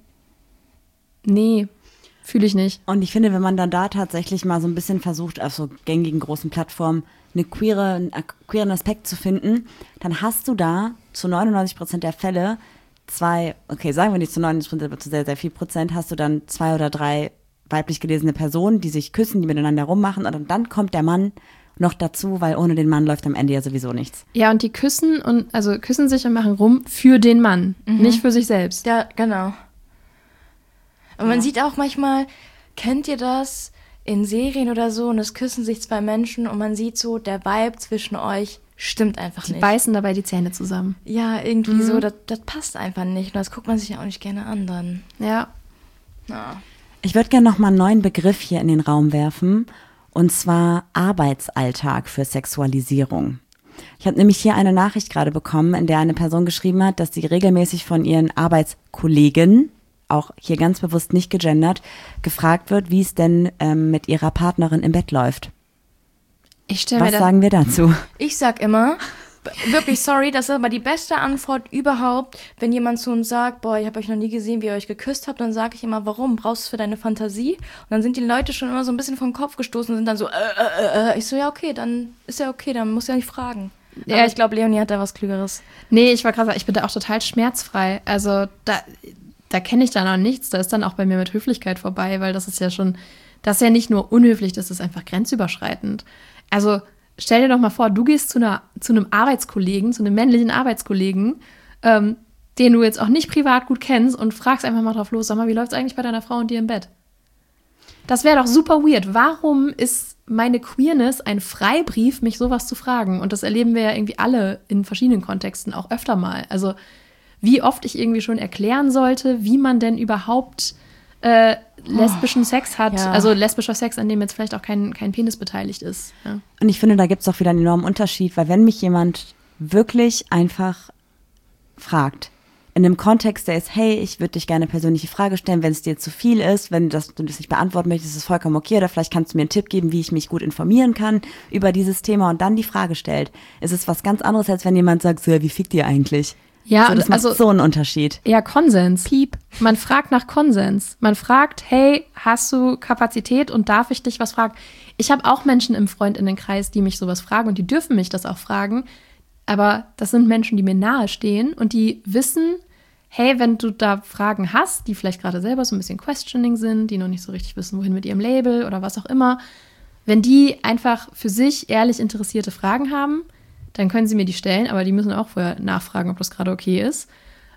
Nee, fühle ich nicht. Und ich finde, wenn man dann da tatsächlich mal so ein bisschen versucht, auf so gängigen großen Plattformen einen queeren Aspekt zu finden, dann hast du da zu 99% der Fälle sagen wir nicht zu 99%, aber zu sehr, sehr viel Prozent, hast du dann 2 oder 3 weiblich gelesene Personen, die sich küssen, die miteinander rummachen und dann kommt der Mann noch dazu, weil ohne den Mann läuft am Ende ja sowieso nichts. Ja, und die küssen sich und machen rum für den Mann, nicht für sich selbst. Ja, genau. Und man sieht auch manchmal, kennt ihr das, in Serien oder so, und es küssen sich 2 Menschen und man sieht so, der Vibe zwischen euch stimmt einfach nicht. Die beißen dabei die Zähne zusammen. Ja, irgendwie so, das passt einfach nicht. Und das guckt man sich ja auch nicht gerne an dann. Ja. Ja. Ich würde gerne noch mal einen neuen Begriff hier in den Raum werfen, und zwar Arbeitsalltag für Sexualisierung. Ich habe nämlich hier eine Nachricht gerade bekommen, in der eine Person geschrieben hat, dass sie regelmäßig von ihren Arbeitskollegen, auch hier ganz bewusst nicht gegendert, gefragt wird, wie es denn mit ihrer Partnerin im Bett läuft. Was sagen wir dazu? Ich sag immer, wirklich sorry, das ist aber die beste Antwort überhaupt, wenn jemand zu uns sagt, boah, ich habe euch noch nie gesehen, wie ihr euch geküsst habt, dann sage ich immer, warum? Brauchst du es für deine Fantasie? Und dann sind die Leute schon immer so ein bisschen vom Kopf gestoßen und sind dann so, Ich so, ja okay, dann ist ja okay, dann musst du ja nicht fragen. Ja, aber ich glaube, Leonie hat da was Klügeres. Nee, ich war gerade sagen, ich bin da auch total schmerzfrei. Also da kenne ich dann auch nichts, da ist dann auch bei mir mit Höflichkeit vorbei, weil das ist ja nicht nur unhöflich, das ist einfach grenzüberschreitend. Also stell dir doch mal vor, du gehst zu einem Arbeitskollegen, zu einem männlichen Arbeitskollegen, den du jetzt auch nicht privat gut kennst und fragst einfach mal drauf los, sag mal, wie läuft's eigentlich bei deiner Frau und dir im Bett? Das wäre doch super weird. Warum ist meine Queerness ein Freibrief, mich sowas zu fragen? Und das erleben wir ja irgendwie alle in verschiedenen Kontexten auch öfter mal. Also wie oft ich irgendwie schon erklären sollte, wie man denn überhaupt lesbischen Sex hat, ja. Also lesbischer Sex, an dem jetzt vielleicht auch kein Penis beteiligt ist. Ja. Und ich finde, da gibt es auch wieder einen enormen Unterschied, weil wenn mich jemand wirklich einfach fragt, in einem Kontext, der ist, hey, ich würde dich gerne eine persönliche Frage stellen, wenn es dir zu viel ist, wenn du das nicht beantworten möchtest, ist es vollkommen okay, oder vielleicht kannst du mir einen Tipp geben, wie ich mich gut informieren kann über dieses Thema und dann die Frage stellt. Es ist was ganz anderes, als wenn jemand sagt, so, ja, wie fickt ihr eigentlich? Ja, so, das macht so einen Unterschied. Ja, Konsens. Piep. Man fragt nach Konsens. Man fragt, hey, hast du Kapazität und darf ich dich was fragen? Ich habe auch Menschen im Freundinnenkreis, die mich sowas fragen und die dürfen mich das auch fragen. Aber das sind Menschen, die mir nahe stehen und die wissen, hey, wenn du da Fragen hast, die vielleicht gerade selber so ein bisschen questioning sind, die noch nicht so richtig wissen, wohin mit ihrem Label oder was auch immer, wenn die einfach für sich ehrlich interessierte Fragen haben, dann können sie mir die stellen, aber die müssen auch vorher nachfragen, ob das gerade okay ist.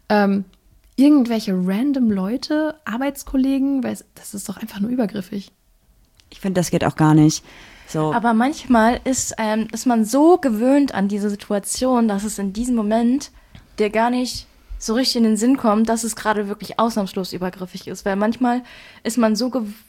Irgendwelche random Leute, Arbeitskollegen, das ist doch einfach nur übergriffig. Ich finde, das geht auch gar nicht. So. Aber manchmal ist man so gewöhnt an diese Situation, dass es in diesem Moment dir gar nicht so richtig in den Sinn kommt, dass es gerade wirklich ausnahmslos übergriffig ist. Weil manchmal ist man so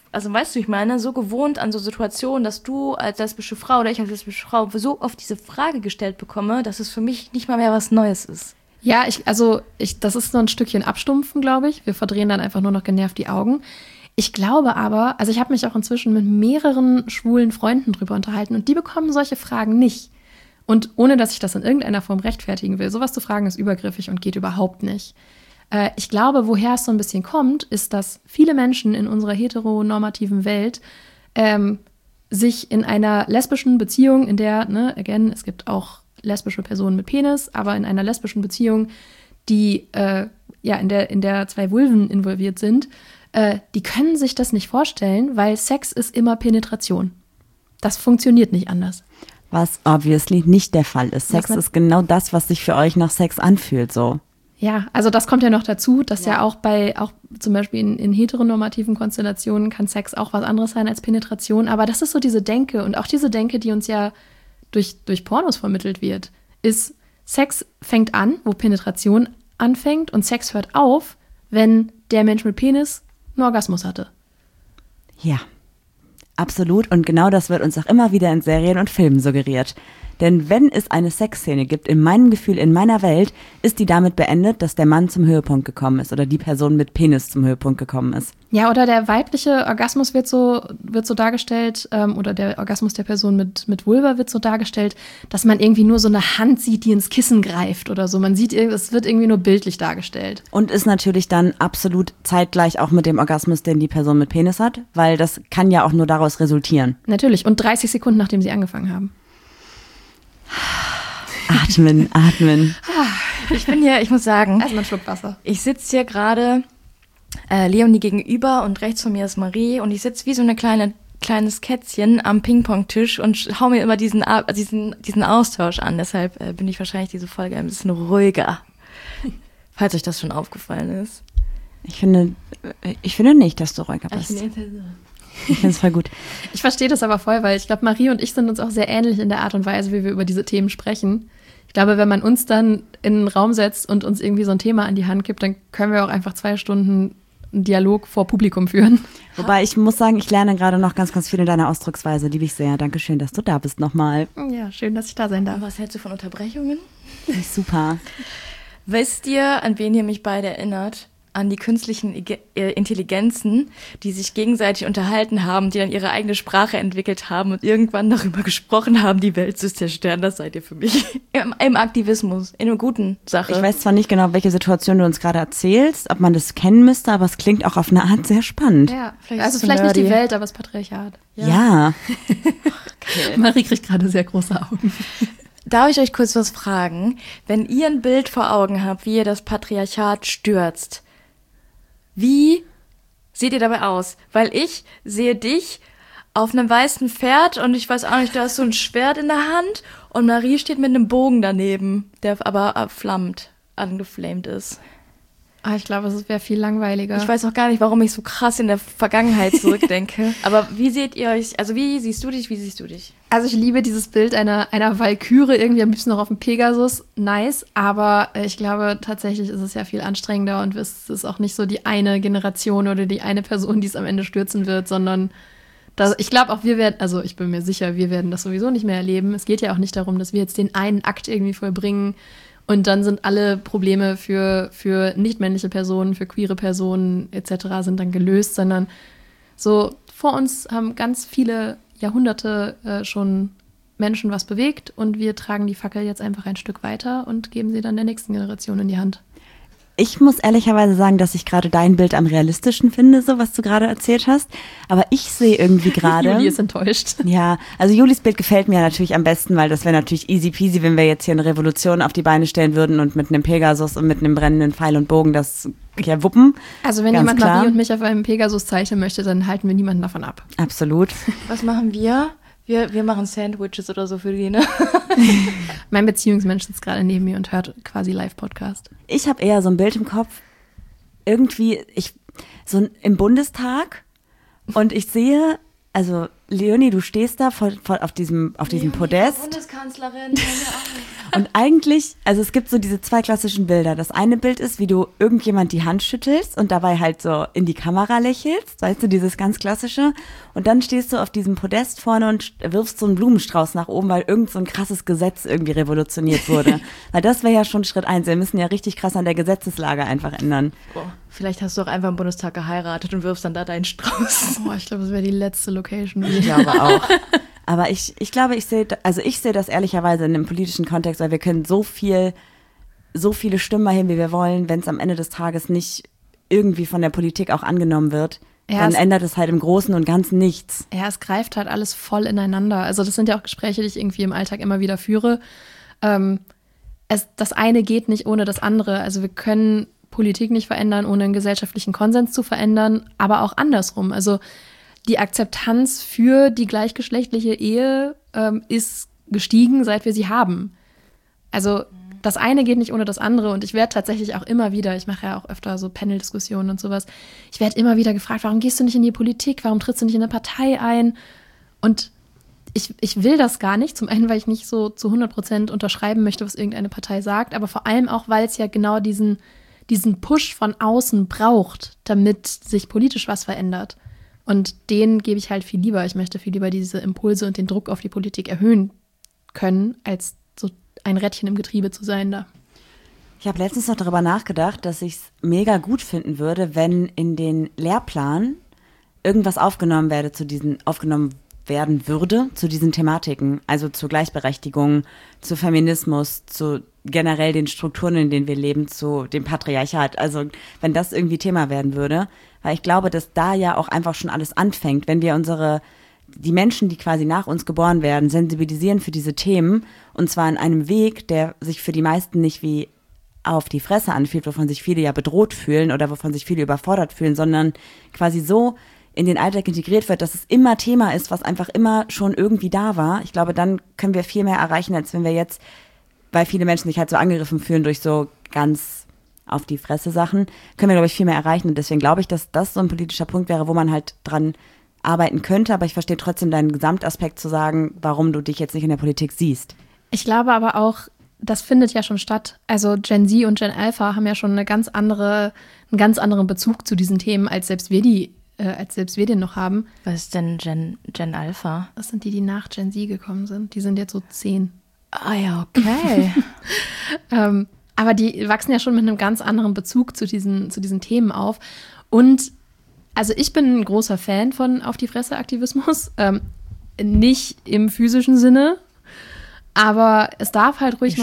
also weißt du, ich meine, so gewohnt an so Situationen, dass du als lesbische Frau oder ich als lesbische Frau so oft diese Frage gestellt bekomme, dass es für mich nicht mal mehr was Neues ist. Ja, das ist so ein Stückchen Abstumpfen, glaube ich. Wir verdrehen dann einfach nur noch genervt die Augen. Ich glaube aber, also ich habe mich auch inzwischen mit mehreren schwulen Freunden drüber unterhalten und die bekommen solche Fragen nicht. Und ohne, dass ich das in irgendeiner Form rechtfertigen will, sowas zu fragen ist übergriffig und geht überhaupt nicht. Ich glaube, woher es so ein bisschen kommt, ist, dass viele Menschen in unserer heteronormativen Welt sich in einer lesbischen Beziehung, in der, again, es gibt auch lesbische Personen mit Penis, aber in einer lesbischen Beziehung, die in der zwei Vulven involviert sind, die können sich das nicht vorstellen, weil Sex ist immer Penetration. Das funktioniert nicht anders. Was obviously nicht der Fall ist. Sex ist genau das, was sich für euch nach Sex anfühlt, so. Ja, also das kommt ja noch dazu, dass ja auch zum Beispiel in heteronormativen Konstellationen kann Sex auch was anderes sein als Penetration. Aber das ist so diese Denke und auch diese Denke, die uns ja durch Pornos vermittelt wird, ist, Sex fängt an, wo Penetration anfängt und Sex hört auf, wenn der Mensch mit Penis einen Orgasmus hatte. Ja, absolut. Und genau das wird uns auch immer wieder in Serien und Filmen suggeriert. Denn wenn es eine Sexszene gibt, in meinem Gefühl, in meiner Welt, ist die damit beendet, dass der Mann zum Höhepunkt gekommen ist oder die Person mit Penis zum Höhepunkt gekommen ist. Ja, oder der weibliche Orgasmus wird so dargestellt, oder der Orgasmus der Person mit Vulva wird so dargestellt, dass man irgendwie nur so eine Hand sieht, die ins Kissen greift oder so. Man sieht, es wird irgendwie nur bildlich dargestellt. Und ist natürlich dann absolut zeitgleich auch mit dem Orgasmus, den die Person mit Penis hat, weil das kann ja auch nur daraus resultieren. Natürlich, und 30 Sekunden, nachdem sie angefangen haben. Atmen. Ich muss sagen, erstmal einen Schluck Wasser. Ich sitze hier gerade Leonie gegenüber und rechts von mir ist Marie und ich sitze wie so ein kleines Kätzchen am Ping-Pong-Tisch und hau mir immer diesen Austausch an. Deshalb bin ich wahrscheinlich diese Folge ein bisschen ruhiger, falls euch das schon aufgefallen ist. Ich finde nicht, dass du ruhiger bist. Ich finde es voll gut. Ich verstehe das aber voll, weil ich glaube, Marie und ich sind uns auch sehr ähnlich in der Art und Weise, wie wir über diese Themen sprechen. Ich glaube, wenn man uns dann in einen Raum setzt und uns irgendwie so ein Thema an die Hand gibt, dann können wir auch einfach 2 Stunden einen Dialog vor Publikum führen. Wobei ich muss sagen, ich lerne gerade noch ganz, ganz viel in deiner Ausdrucksweise. Liebe ich sehr. Dankeschön, dass du da bist nochmal. Ja, schön, dass ich da sein darf. Was hältst du von Unterbrechungen? Super. Wisst ihr, an wen ihr mich beide erinnert? An die künstlichen Intelligenzen, die sich gegenseitig unterhalten haben, die dann ihre eigene Sprache entwickelt haben und irgendwann darüber gesprochen haben, die Welt zu zerstören. Das seid ihr für mich. Im Aktivismus, in einer guten Sache. Ich weiß zwar nicht genau, welche Situation du uns gerade erzählst, ob man das kennen müsste, aber es klingt auch auf eine Art sehr spannend. Ja, vielleicht nicht die Welt, aber das Patriarchat. Ja. Okay. Marie kriegt gerade sehr große Augen. Darf ich euch kurz was fragen? Wenn ihr ein Bild vor Augen habt, wie ihr das Patriarchat stürzt, wie seht ihr dabei aus? Weil ich sehe dich auf einem weißen Pferd und ich weiß auch nicht, du hast so ein Schwert in der Hand und Marie steht mit einem Bogen daneben, der aber angeflamed ist. Ich glaube, es wäre viel langweiliger. Ich weiß auch gar nicht, warum ich so krass in der Vergangenheit zurückdenke. Aber wie seht ihr euch, also wie siehst du dich? Also ich liebe dieses Bild einer Walküre, irgendwie am liebsten noch auf dem Pegasus. Nice, aber ich glaube, tatsächlich ist es ja viel anstrengender und es ist auch nicht so die eine Generation oder die eine Person, die es am Ende stürzen wird, sondern ich glaube auch, ich bin mir sicher, wir werden das sowieso nicht mehr erleben. Es geht ja auch nicht darum, dass wir jetzt den einen Akt irgendwie vollbringen und dann sind alle Probleme für nicht-männliche Personen, für queere Personen etc. sind dann gelöst, sondern so vor uns haben ganz viele Jahrhunderte schon Menschen was bewegt und wir tragen die Fackel jetzt einfach ein Stück weiter und geben sie dann der nächsten Generation in die Hand. Ich muss ehrlicherweise sagen, dass ich gerade dein Bild am realistischen finde, so was du gerade erzählt hast. Aber ich sehe irgendwie gerade... Juli ist enttäuscht. Ja, also Julis Bild gefällt mir natürlich am besten, weil das wäre natürlich easy peasy, wenn wir jetzt hier eine Revolution auf die Beine stellen würden und mit einem Pegasus und mit einem brennenden Pfeil und Bogen das ja wuppen. Also wenn jemand Marie und mich auf einem Pegasus zeichnen möchte, dann halten wir niemanden davon ab. Absolut. Was machen wir? Wir machen Sandwiches oder so für die, ne? Mein Beziehungsmensch sitzt gerade neben mir und hört quasi Live-Podcast. Ich habe eher so ein Bild im Kopf, irgendwie, im Bundestag und ich sehe, also Leonie, du stehst da auf diesem Podest. Bundeskanzlerin. Und eigentlich, also es gibt so diese zwei klassischen Bilder. Das eine Bild ist, wie du irgendjemand die Hand schüttelst und dabei halt so in die Kamera lächelst, weißt du, dieses ganz klassische. Und dann stehst du auf diesem Podest vorne und wirfst so einen Blumenstrauß nach oben, weil irgend so ein krasses Gesetz irgendwie revolutioniert wurde. Weil das wäre ja schon Schritt 1. Wir müssen ja richtig krass an der Gesetzeslage einfach ändern. Boah, vielleicht hast du auch einfach im Bundestag geheiratet und wirfst dann da deinen Strauß. Boah, ich glaube, das wäre die letzte Location. Ich glaube auch. Aber ich glaube, ich sehe das ehrlicherweise in einem politischen Kontext, weil wir können so viele Stimmen erheben, wie wir wollen, wenn es am Ende des Tages nicht irgendwie von der Politik auch angenommen wird, dann ändert es halt im Großen und Ganzen nichts. Ja, es greift halt alles voll ineinander. Also das sind ja auch Gespräche, die ich irgendwie im Alltag immer wieder führe. Das eine geht nicht ohne das andere. Also wir können Politik nicht verändern, ohne einen gesellschaftlichen Konsens zu verändern, aber auch andersrum. Also die Akzeptanz für die gleichgeschlechtliche Ehe ist gestiegen, seit wir sie haben. Also das eine geht nicht ohne das andere und ich werde tatsächlich auch immer wieder, ich mache ja auch öfter so Panel-Diskussionen und sowas, ich werde immer wieder gefragt, warum gehst du nicht in die Politik, warum trittst du nicht in eine Partei ein? Und ich will das gar nicht, zum einen, weil ich nicht so zu 100% unterschreiben möchte, was irgendeine Partei sagt, aber vor allem auch, weil es ja genau diesen Push von außen braucht, damit sich politisch was verändert. Und den gebe ich halt viel lieber. Ich möchte viel lieber diese Impulse und den Druck auf die Politik erhöhen können, als so ein Rädchen im Getriebe zu sein da. Ich habe letztens noch darüber nachgedacht, dass ich es mega gut finden würde, wenn in den Lehrplan irgendwas aufgenommen werden würde zu diesen Thematiken, also zur Gleichberechtigung, zu Feminismus, zu generell den Strukturen, in denen wir leben, zu dem Patriarchat. Also wenn das irgendwie Thema werden würde, weil ich glaube, dass da ja auch einfach schon alles anfängt, wenn wir die Menschen, die quasi nach uns geboren werden, sensibilisieren für diese Themen und zwar in einem Weg, der sich für die meisten nicht wie auf die Fresse anfühlt, wovon sich viele ja bedroht fühlen oder wovon sich viele überfordert fühlen, sondern quasi so in den Alltag integriert wird, dass es immer Thema ist, was einfach immer schon irgendwie da war. Ich glaube, dann können wir viel mehr erreichen, als wenn wir jetzt, weil viele Menschen sich halt so angegriffen fühlen durch so ganz auf die Fresse Sachen, können wir, glaube ich, viel mehr erreichen. Und deswegen glaube ich, dass das so ein politischer Punkt wäre, wo man halt dran arbeiten könnte. Aber ich verstehe trotzdem deinen Gesamtaspekt zu sagen, warum du dich jetzt nicht in der Politik siehst. Ich glaube aber auch, das findet ja schon statt. Also Gen Z und Gen Alpha haben ja schon einen ganz anderen Bezug zu diesen Themen, als selbst wir den noch haben. Was ist denn Gen Alpha? Das sind die nach Gen Z gekommen sind. Die sind jetzt so 10. Ah ja, okay. Aber die wachsen ja schon mit einem ganz anderen Bezug zu diesen Themen auf. Und also ich bin ein großer Fan von Auf-die-Fresse-Aktivismus. Nicht im physischen Sinne, aber es darf halt ruhig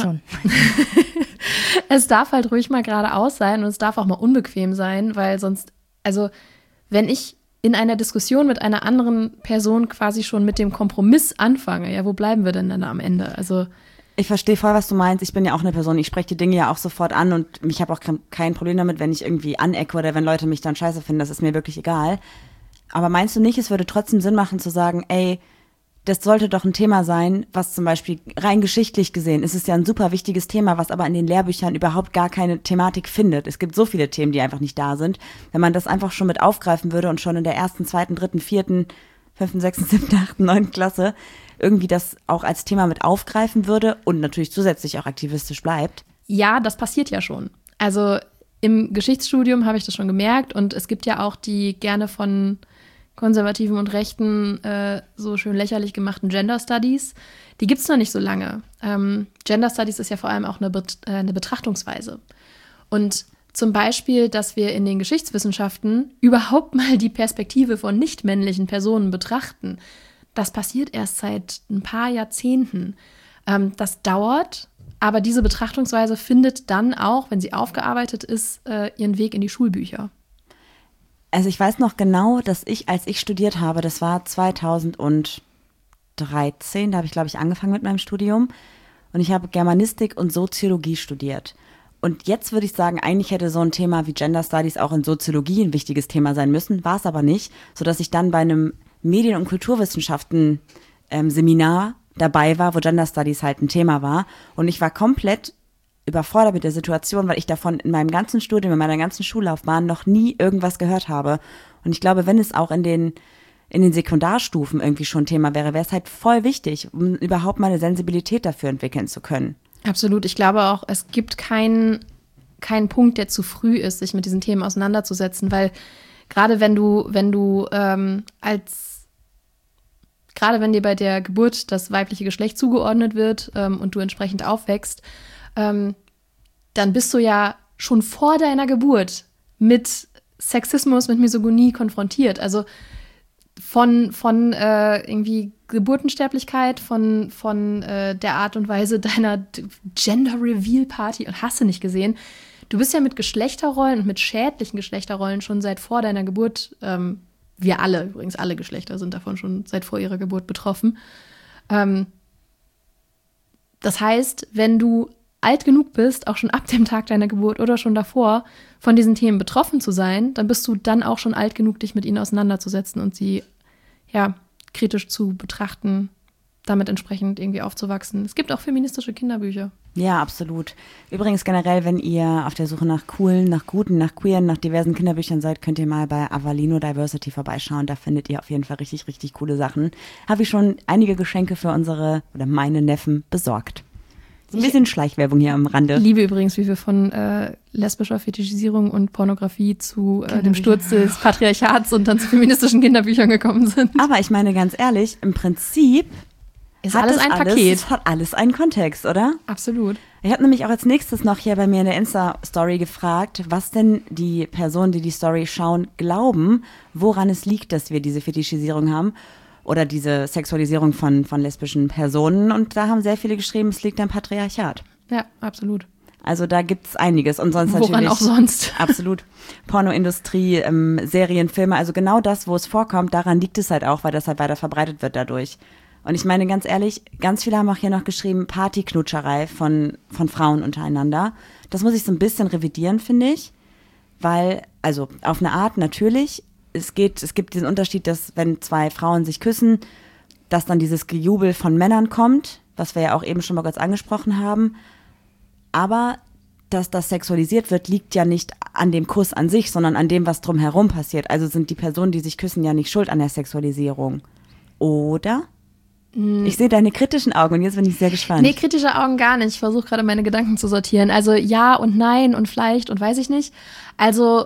es darf halt ruhig mal geradeaus sein und es darf auch mal unbequem sein, weil sonst, also wenn ich in einer Diskussion mit einer anderen Person quasi schon mit dem Kompromiss anfange, ja, wo bleiben wir denn dann am Ende? Also ich verstehe voll, was du meinst. Ich bin ja auch eine Person, ich spreche die Dinge ja auch sofort an und ich habe auch kein Problem damit, wenn ich irgendwie anecke oder wenn Leute mich dann scheiße finden, das ist mir wirklich egal. Aber meinst du nicht, es würde trotzdem Sinn machen zu sagen, ey, das sollte doch ein Thema sein, was zum Beispiel rein geschichtlich gesehen ist es ja ein super wichtiges Thema, was aber in den Lehrbüchern überhaupt gar keine Thematik findet. Es gibt so viele Themen, die einfach nicht da sind. Wenn man das einfach schon mit aufgreifen würde und schon in der 1., 2., 3., 4., 5., 6., 7., 8., 9. Klasse irgendwie das auch als Thema mit aufgreifen würde und natürlich zusätzlich auch aktivistisch bleibt. Ja, das passiert ja schon. Also im Geschichtsstudium habe ich das schon gemerkt und es gibt ja auch die gerne von Konservativen und Rechten so schön lächerlich gemachten Gender Studies. Die gibt es noch nicht so lange. Gender Studies ist ja vor allem auch eine Betrachtungsweise. Und zum Beispiel, dass wir in den Geschichtswissenschaften überhaupt mal die Perspektive von nicht-männlichen Personen betrachten, das passiert erst seit ein paar Jahrzehnten. Das dauert, aber diese Betrachtungsweise findet dann auch, wenn sie aufgearbeitet ist, ihren Weg in die Schulbücher. Also ich weiß noch genau, dass als ich studiert habe, das war 2013, da habe ich, glaube ich, angefangen mit meinem Studium und ich habe Germanistik und Soziologie studiert. Und jetzt würde ich sagen, eigentlich hätte so ein Thema wie Gender Studies auch in Soziologie ein wichtiges Thema sein müssen, war es aber nicht, sodass ich dann bei einem Medien- und Kulturwissenschaften Seminar dabei war, wo Gender Studies halt ein Thema war und ich war komplett überfordert mit der Situation, weil ich davon in meinem ganzen Studium, in meiner ganzen Schullaufbahn noch nie irgendwas gehört habe. Und ich glaube, wenn es auch in den in den Sekundarstufen irgendwie schon Thema wäre es halt voll wichtig, um überhaupt mal eine Sensibilität dafür entwickeln zu können. Absolut. Ich glaube auch, es gibt keinen Punkt, der zu früh ist, sich mit diesen Themen auseinanderzusetzen, weil gerade wenn dir bei der Geburt das weibliche Geschlecht zugeordnet wird und du entsprechend aufwächst, dann bist du ja schon vor deiner Geburt mit Sexismus, mit Misogynie konfrontiert. Also von irgendwie Geburtensterblichkeit, von der Art und Weise deiner Gender-Reveal-Party und hast du nicht gesehen. Du bist ja mit Geschlechterrollen und mit schädlichen Geschlechterrollen schon seit vor deiner Geburt, wir alle, übrigens alle Geschlechter sind davon schon seit vor ihrer Geburt betroffen. Das heißt, wenn du alt genug bist, auch schon ab dem Tag deiner Geburt oder schon davor, von diesen Themen betroffen zu sein, dann bist du dann auch schon alt genug, dich mit ihnen auseinanderzusetzen und sie kritisch zu betrachten, damit entsprechend irgendwie aufzuwachsen. Es gibt auch feministische Kinderbücher. Ja, absolut. Übrigens generell, wenn ihr auf der Suche nach coolen, nach guten, nach queeren, nach diversen Kinderbüchern seid, könnt ihr mal bei Avalino Diversity vorbeischauen. Da findet ihr auf jeden Fall richtig, richtig coole Sachen. Habe ich schon einige Geschenke für meine Neffen besorgt. So ein bisschen Schleichwerbung hier am Rande. Ich liebe übrigens, wie wir von lesbischer Fetischisierung und Pornografie zu dem Sturz des Patriarchats und dann zu feministischen Kinderbüchern gekommen sind. Aber ich meine ganz ehrlich, im Prinzip ist alles ein Paket. Es hat alles einen Kontext, oder? Absolut. Ich habe nämlich auch als nächstes noch hier bei mir in der Insta-Story gefragt, was denn die Personen, die die Story schauen, glauben, woran es liegt, dass wir diese Fetischisierung haben. Oder diese Sexualisierung von lesbischen Personen. Und da haben sehr viele geschrieben, es liegt am Patriarchat. Ja, absolut. Also da gibt es einiges. Und sonst woran natürlich auch sonst. Absolut. Pornoindustrie, Serien, Filme, also genau das, wo es vorkommt, daran liegt es halt auch, weil das halt weiter verbreitet wird dadurch. Und ich meine, ganz ehrlich, ganz viele haben auch hier noch geschrieben, Partyknutscherei von Frauen untereinander. Das muss ich so ein bisschen revidieren, finde ich. Weil, also auf eine Art natürlich, es gibt diesen Unterschied, dass wenn zwei Frauen sich küssen, dass dann dieses Gejubel von Männern kommt, was wir ja auch eben schon mal kurz angesprochen haben. Aber dass das sexualisiert wird, liegt ja nicht an dem Kuss an sich, sondern an dem, was drumherum passiert. Also sind die Personen, die sich küssen, ja nicht schuld an der Sexualisierung. Oder? Ich sehe deine kritischen Augen und jetzt bin ich sehr gespannt. Nee, kritische Augen gar nicht. Ich versuche gerade meine Gedanken zu sortieren. Also ja und nein und vielleicht und weiß ich nicht. Also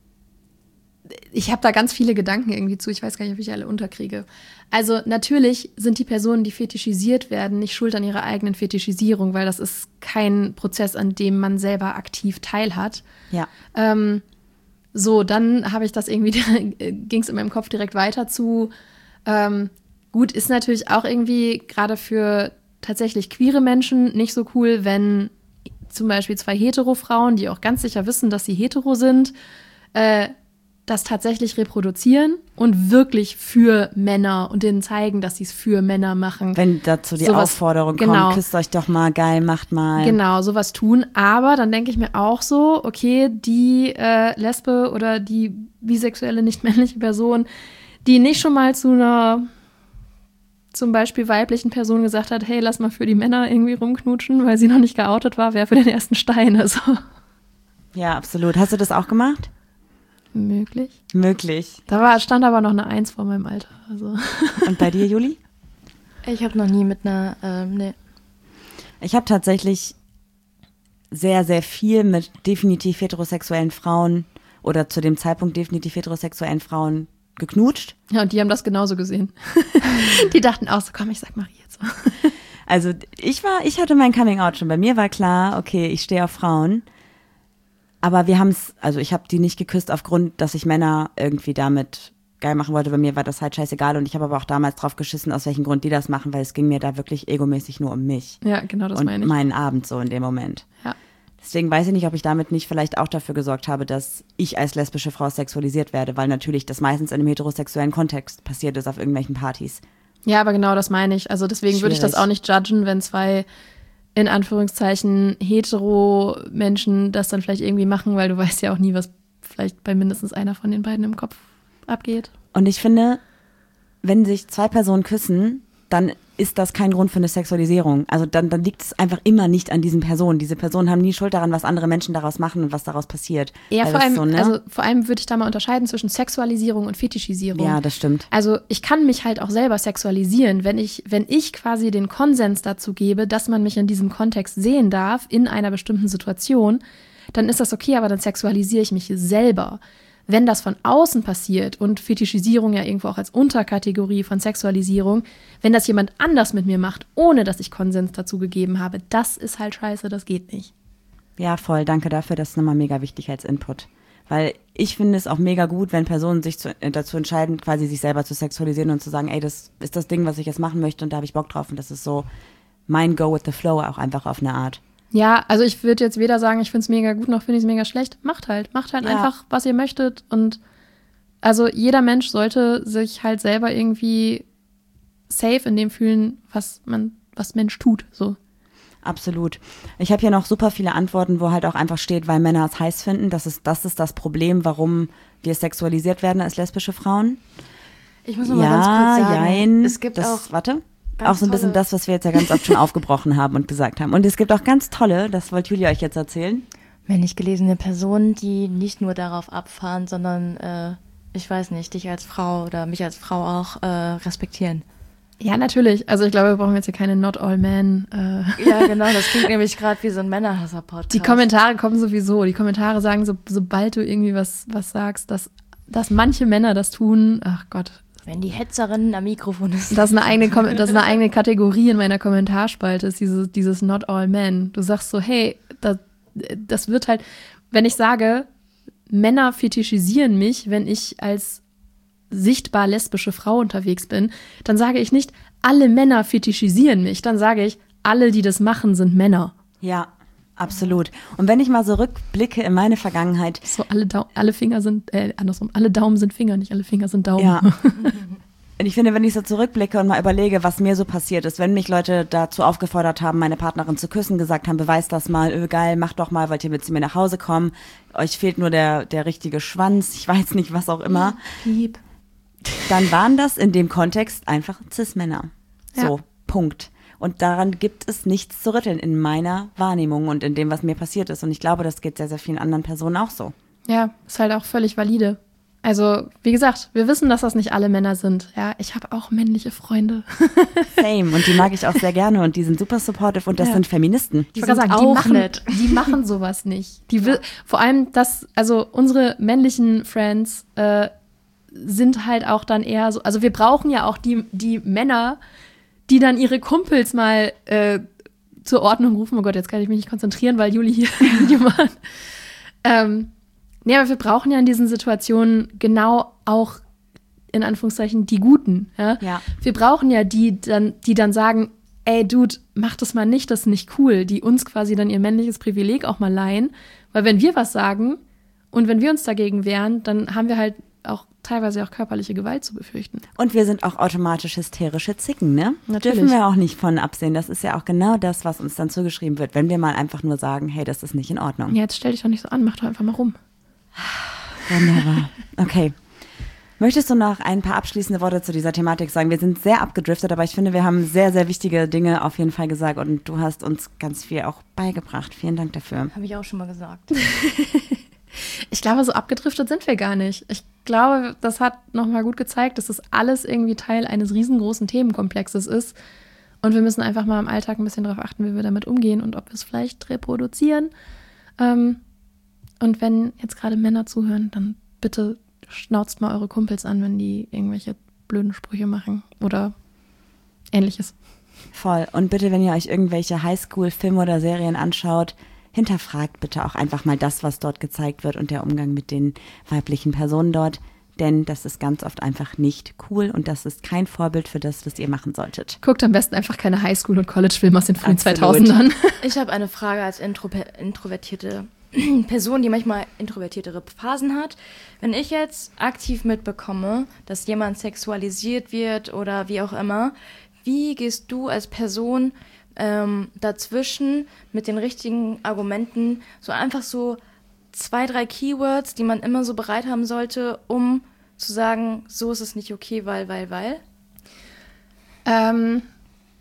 ich habe da ganz viele Gedanken irgendwie zu. Ich weiß gar nicht, ob ich alle unterkriege. Also natürlich sind die Personen, die fetischisiert werden, nicht schuld an ihrer eigenen Fetischisierung, weil das ist kein Prozess, an dem man selber aktiv teilhat. Ja. So, dann habe ich das irgendwie, ging es in meinem Kopf direkt weiter zu. Gut, ist natürlich auch irgendwie gerade für tatsächlich queere Menschen nicht so cool, wenn zum Beispiel zwei Hetero-Frauen, die auch ganz sicher wissen, dass sie hetero sind, das tatsächlich reproduzieren und wirklich für Männer und denen zeigen, dass sie es für Männer machen. Wenn dazu die Aufforderung kommt, küsst euch doch mal, geil, macht mal. Genau, sowas tun. Aber dann denke ich mir auch so, okay, die Lesbe oder die bisexuelle, nicht männliche Person, die nicht schon mal zu einer zum Beispiel weiblichen Person gesagt hat, hey, lass mal für die Männer irgendwie rumknutschen, weil sie noch nicht geoutet war, wer für den ersten Stein. Also. Ja, absolut. Hast du das auch gemacht? Möglich. Stand aber noch eine 1 vor meinem Alter. Also. Und bei dir, Juli? Ich habe noch nie mit einer, nee. Ich habe tatsächlich sehr, sehr viel mit definitiv heterosexuellen Frauen oder zu dem Zeitpunkt definitiv heterosexuellen Frauen geknutscht. Ja, und die haben das genauso gesehen. Die dachten auch so, komm, ich sag Marie jetzt. Also ich hatte mein Coming-out schon. Bei mir war klar, okay, ich stehe auf Frauen. Aber ich habe die nicht geküsst aufgrund, dass ich Männer irgendwie damit geil machen wollte. Bei mir war das halt scheißegal und ich habe aber auch damals drauf geschissen, aus welchem Grund die das machen, weil es ging mir da wirklich egomäßig nur um mich. Ja, genau, das meine ich. Und meinen Abend so in dem Moment. Ja. Deswegen weiß ich nicht, ob ich damit nicht vielleicht auch dafür gesorgt habe, dass ich als lesbische Frau sexualisiert werde, weil natürlich das meistens in einem heterosexuellen Kontext passiert ist auf irgendwelchen Partys. Ja, aber genau das meine ich. Also deswegen würde ich das auch nicht judgen, wenn zwei in Anführungszeichen hetero-Menschen das dann vielleicht irgendwie machen, weil du weißt ja auch nie, was vielleicht bei mindestens einer von den beiden im Kopf abgeht. Und ich finde, wenn sich zwei Personen küssen, dann ist das kein Grund für eine Sexualisierung. Also dann liegt es einfach immer nicht an diesen Personen. Diese Personen haben nie Schuld daran, was andere Menschen daraus machen und was daraus passiert. Ja, vor allem, so, ne? Also vor allem würde ich da mal unterscheiden zwischen Sexualisierung und Fetischisierung. Ja, das stimmt. Also ich kann mich halt auch selber sexualisieren, wenn ich quasi den Konsens dazu gebe, dass man mich in diesem Kontext sehen darf, in einer bestimmten Situation, dann ist das okay, aber dann sexualisiere ich mich selber. Wenn das von außen passiert und Fetischisierung ja irgendwo auch als Unterkategorie von Sexualisierung, wenn das jemand anders mit mir macht, ohne dass ich Konsens dazu gegeben habe, das ist halt scheiße, das geht nicht. Ja, voll, danke dafür, das ist nochmal mega wichtig als Input. Weil ich finde es auch mega gut, wenn Personen sich dazu entscheiden, quasi sich selber zu sexualisieren und zu sagen, ey, das ist das Ding, was ich jetzt machen möchte und da habe ich Bock drauf und das ist so mein Go with the Flow auch einfach auf eine Art. Ja, also ich würde jetzt weder sagen, ich finde es mega gut, noch finde ich es mega schlecht. Macht halt ja. einfach, was ihr möchtet. Und also jeder Mensch sollte sich halt selber irgendwie safe in dem fühlen, was Mensch tut. So. Absolut. Ich habe hier noch super viele Antworten, wo halt auch einfach steht, weil Männer es heiß finden. Das ist das Problem, warum wir sexualisiert werden als lesbische Frauen. Ich muss noch mal ganz kurz sagen, jein, es gibt warte. Auch so ein bisschen das, was wir jetzt ja ganz oft schon aufgebrochen haben und gesagt haben. Und es gibt auch ganz tolle, das wollte Julia euch jetzt erzählen. Männlich gelesene Personen, die nicht nur darauf abfahren, sondern, ich weiß nicht, dich als Frau oder mich als Frau auch respektieren. Ja, natürlich. Also ich glaube, wir brauchen jetzt hier keine Not All Men. Ja, genau, das klingt nämlich gerade wie so ein Männerhasser-Podcast. Die Kommentare kommen sowieso. Die Kommentare sagen, sobald du irgendwie was sagst, dass manche Männer das tun, ach Gott. Wenn die Hetzerin am Mikrofon ist. Das ist eine eigene Kategorie in meiner Kommentarspalte, ist dieses Not All Men. Du sagst so, hey, das wird halt, wenn ich sage, Männer fetischisieren mich, wenn ich als sichtbar lesbische Frau unterwegs bin, dann sage ich nicht, alle Männer fetischisieren mich. Dann sage ich, alle, die das machen, sind Männer. Ja, absolut. Und wenn ich mal so rückblicke in meine Vergangenheit. So, alle Finger sind, andersrum, alle Daumen sind Finger, nicht alle Finger sind Daumen. Ja. Und ich finde, wenn ich so zurückblicke und mal überlege, was mir so passiert ist, wenn mich Leute dazu aufgefordert haben, meine Partnerin zu küssen, gesagt haben, beweist das mal, geil, macht doch mal, wollt ihr mit zu mir nach Hause kommen, euch fehlt nur der richtige Schwanz, ich weiß nicht, was auch immer. Lieb. Dann waren das in dem Kontext einfach Cis-Männer. So, Punkt. Und daran gibt es nichts zu rütteln in meiner Wahrnehmung und in dem, was mir passiert ist. Und ich glaube, das geht sehr, sehr vielen anderen Personen auch so. Ja, ist halt auch völlig valide. Also, wie gesagt, wir wissen, dass das nicht alle Männer sind. Ja, ich habe auch männliche Freunde. Same. Und die mag ich auch sehr gerne. Und die sind super supportive. Und das sind Feministen. Ich wollte sagen, die machen sowas nicht. Vor allem, also unsere männlichen Friends sind halt auch dann eher so, also wir brauchen ja auch die Männer, die dann ihre Kumpels mal zur Ordnung rufen. Oh Gott, jetzt kann ich mich nicht konzentrieren, weil Juli hier ein Video macht. Nee, aber wir brauchen ja in diesen Situationen genau auch, in Anführungszeichen, die Guten. Ja? Ja. Wir brauchen ja die dann sagen, ey, Dude, mach das mal nicht, das ist nicht cool. Die uns quasi dann ihr männliches Privileg auch mal leihen. Weil wenn wir was sagen und wenn wir uns dagegen wehren, dann haben wir halt auch teilweise auch körperliche Gewalt zu befürchten. Und wir sind auch automatisch hysterische Zicken, ne? Natürlich. Dürfen wir auch nicht von absehen. Das ist ja auch genau das, was uns dann zugeschrieben wird, wenn wir mal einfach nur sagen, hey, das ist nicht in Ordnung. Ja, jetzt stell dich doch nicht so an, mach doch einfach mal rum. Wunderbar. Okay. Möchtest du noch ein paar abschließende Worte zu dieser Thematik sagen? Wir sind sehr abgedriftet, aber ich finde, wir haben sehr, sehr wichtige Dinge auf jeden Fall gesagt und du hast uns ganz viel auch beigebracht. Vielen Dank dafür. Habe ich auch schon mal gesagt. Ich glaube, so abgedriftet sind wir gar nicht. Ich glaube, das hat nochmal gut gezeigt, dass das alles irgendwie Teil eines riesengroßen Themenkomplexes ist. Und wir müssen einfach mal im Alltag ein bisschen darauf achten, wie wir damit umgehen und ob wir es vielleicht reproduzieren. Und wenn jetzt gerade Männer zuhören, dann bitte schnauzt mal eure Kumpels an, wenn die irgendwelche blöden Sprüche machen oder Ähnliches. Voll. Und bitte, wenn ihr euch irgendwelche Highschool-Filme oder Serien anschaut, hinterfragt bitte auch einfach mal das, was dort gezeigt wird und der Umgang mit den weiblichen Personen dort. Denn das ist ganz oft einfach nicht cool und das ist kein Vorbild für das, was ihr machen solltet. Guckt am besten einfach keine Highschool- und College-Filme aus den frühen Absolut. 2000ern. Ich habe eine Frage als introvertierte Person, die manchmal introvertiertere Phasen hat. Wenn ich jetzt aktiv mitbekomme, dass jemand sexualisiert wird oder wie auch immer, wie gehst du als Person dazwischen mit den richtigen Argumenten, so einfach so 2, 3 Keywords, die man immer so bereit haben sollte, um zu sagen, so ist es nicht okay, weil?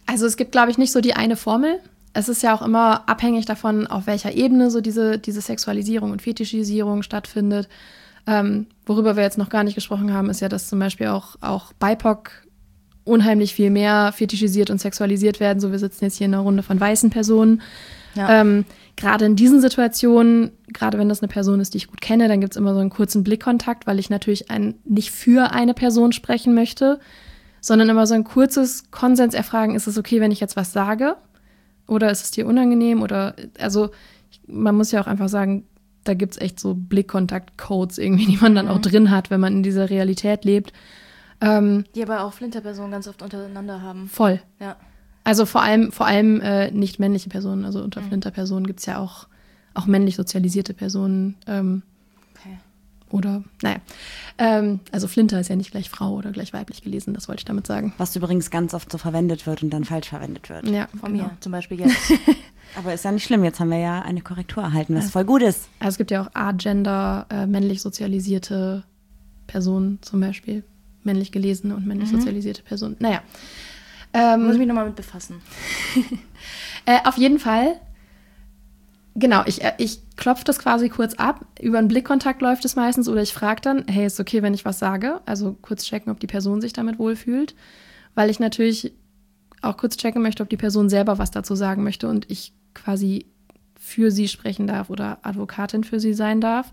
Also es gibt, glaube ich, nicht so die eine Formel. Es ist ja auch immer abhängig davon, auf welcher Ebene so diese Sexualisierung und Fetischisierung stattfindet. Worüber wir jetzt noch gar nicht gesprochen haben, ist ja, dass zum Beispiel auch BIPOC unheimlich viel mehr fetischisiert und sexualisiert werden. So, wir sitzen jetzt hier in einer Runde von weißen Personen. Ja. Gerade in diesen Situationen, gerade wenn das eine Person ist, die ich gut kenne, dann gibt es immer so einen kurzen Blickkontakt, weil ich natürlich nicht für eine Person sprechen möchte, sondern immer so ein kurzes Konsens erfragen, ist es okay, wenn ich jetzt was sage? Oder ist es dir unangenehm? Oder, also, man muss ja auch einfach sagen, da gibt es echt so Blickkontakt-Codes irgendwie, die man dann auch drin hat, wenn man in dieser Realität lebt. Die aber auch Flinterpersonen ganz oft untereinander haben. Voll. Ja. Also vor allem nicht männliche Personen. Also unter Flinterpersonen gibt es ja auch männlich sozialisierte Personen. Okay. Oder, naja. Also Flinter ist ja nicht gleich Frau oder gleich weiblich gelesen, das wollte ich damit sagen. Was übrigens ganz oft so verwendet wird und dann falsch verwendet wird. Ja, von mir zum Beispiel jetzt. Aber ist ja nicht schlimm, jetzt haben wir ja eine Korrektur erhalten, was voll gut ist. Also es gibt ja auch agender, männlich sozialisierte Personen zum Beispiel. Männlich gelesene und männlich sozialisierte Personen. Naja. Muss ich mich nochmal mit befassen. Auf jeden Fall, genau, ich klopfe das quasi kurz ab. Über einen Blickkontakt läuft es meistens oder ich frage dann, hey, ist okay, wenn ich was sage? Also kurz checken, ob die Person sich damit wohlfühlt. Weil ich natürlich auch kurz checken möchte, ob die Person selber was dazu sagen möchte und ich quasi für sie sprechen darf oder Advokatin für sie sein darf.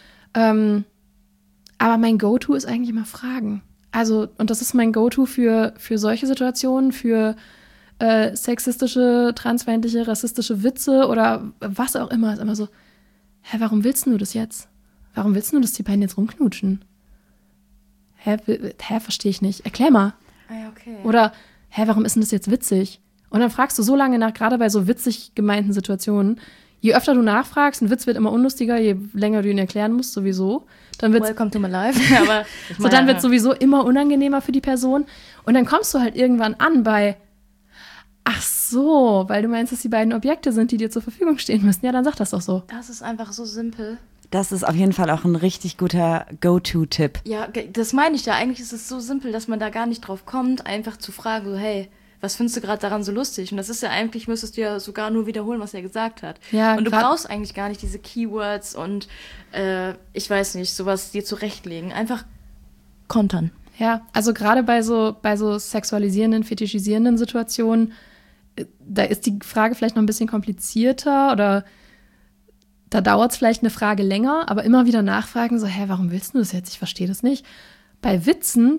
Aber mein Go-To ist eigentlich immer Fragen. Also, und das ist mein Go-To für solche Situationen, für sexistische, transfeindliche, rassistische Witze oder was auch immer. Ist immer so, hä, warum willst du das jetzt? Warum willst du, dass die beiden jetzt rumknutschen? Hä, verstehe ich nicht. Erklär mal. Ah ja, okay. Oder, hä, warum ist denn das jetzt witzig? Und dann fragst du so lange nach, gerade bei so witzig gemeinten Situationen, je öfter du nachfragst, ein Witz wird immer unlustiger, je länger du ihn erklären musst, sowieso. Dann wird's, Welcome to my life. Aber so, dann wird es sowieso immer unangenehmer für die Person. Und dann kommst du halt irgendwann an bei, ach so, weil du meinst, dass die beiden Objekte sind, die dir zur Verfügung stehen müssen. Ja, dann sag das doch so. Das ist einfach so simpel. Das ist auf jeden Fall auch ein richtig guter Go-To-Tipp. Ja, das meine ich ja. Eigentlich ist es so simpel, dass man da gar nicht drauf kommt, einfach zu fragen, so, hey, was findest du gerade daran so lustig? Und das ist ja eigentlich, müsstest du ja sogar nur wiederholen, was er gesagt hat. Ja, und du brauchst eigentlich gar nicht diese Keywords und ich weiß nicht, sowas dir zurechtlegen. Einfach kontern. Ja, also gerade bei so sexualisierenden, fetischisierenden Situationen, da ist die Frage vielleicht noch ein bisschen komplizierter oder da dauert es vielleicht eine Frage länger, aber immer wieder nachfragen, so, hä, warum willst du das jetzt? Ich verstehe das nicht. Bei Witzen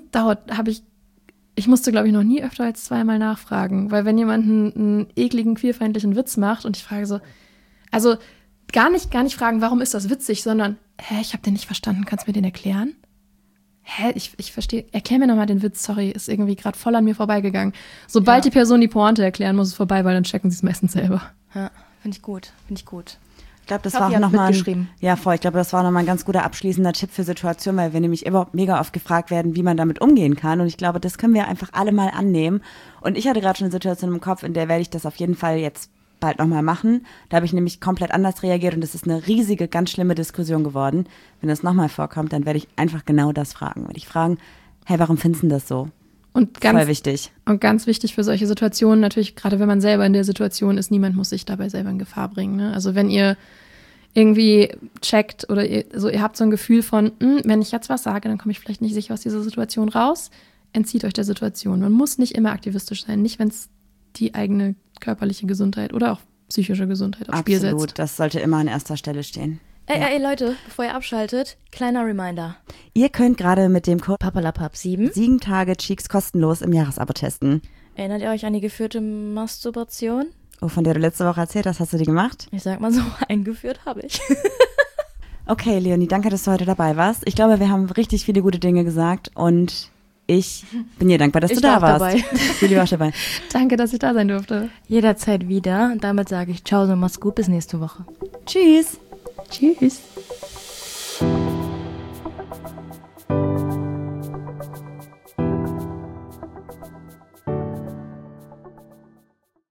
ich musste, glaube ich, noch nie öfter als 2-mal nachfragen, weil wenn jemand einen ekligen, queerfeindlichen Witz macht und ich frage so, also gar nicht fragen, warum ist das witzig, sondern, hä, ich habe den nicht verstanden, kannst du mir den erklären? Hä, ich verstehe, erklär mir nochmal den Witz, sorry, ist irgendwie gerade voll an mir vorbeigegangen. Sobald die Person die Pointe erklären, muss es vorbei, weil dann checken sie es meistens selber. Ja, finde ich gut. Ich glaube, das war auch nochmal ich glaube, das war nochmal ein ganz guter abschließender Tipp für Situationen, weil wir nämlich immer mega oft gefragt werden, wie man damit umgehen kann. Und ich glaube, das können wir einfach alle mal annehmen. Und ich hatte gerade schon eine Situation im Kopf, in der werde ich das auf jeden Fall jetzt bald nochmal machen. Da habe ich nämlich komplett anders reagiert und das ist eine riesige, ganz schlimme Diskussion geworden. Wenn das nochmal vorkommt, dann werde ich einfach genau das fragen. Werde ich fragen, hey, warum findest du das so? Und voll wichtig. Und ganz wichtig für solche Situationen, natürlich, gerade wenn man selber in der Situation ist, niemand muss sich dabei selber in Gefahr bringen. Ne? Also wenn ihr irgendwie checkt oder ihr habt so ein Gefühl von, wenn ich jetzt was sage, dann komme ich vielleicht nicht sicher aus dieser Situation raus, entzieht euch der Situation. Man muss nicht immer aktivistisch sein, nicht wenn es die eigene körperliche Gesundheit oder auch psychische Gesundheit aufs Spiel setzt. Absolut, das sollte immer an erster Stelle stehen. Ey, Leute, bevor ihr abschaltet, kleiner Reminder. Ihr könnt gerade mit dem Code PAPALAPAP7 7 Tage Cheeks kostenlos im Jahresabo testen. Erinnert ihr euch an die geführte Masturbation? Oh, von der du letzte Woche erzählt hast, hast du die gemacht? Ich sag mal so, eingeführt habe ich. Okay, Leonie, danke, dass du heute dabei warst. Ich glaube, wir haben richtig viele gute Dinge gesagt und ich bin dir dankbar, dass du da warst. Dabei. Ich bin auch dabei. Danke, dass ich da sein durfte. Jederzeit wieder. Und damit sage ich ciao und mach's gut, bis nächste Woche. Tschüss. Tschüss.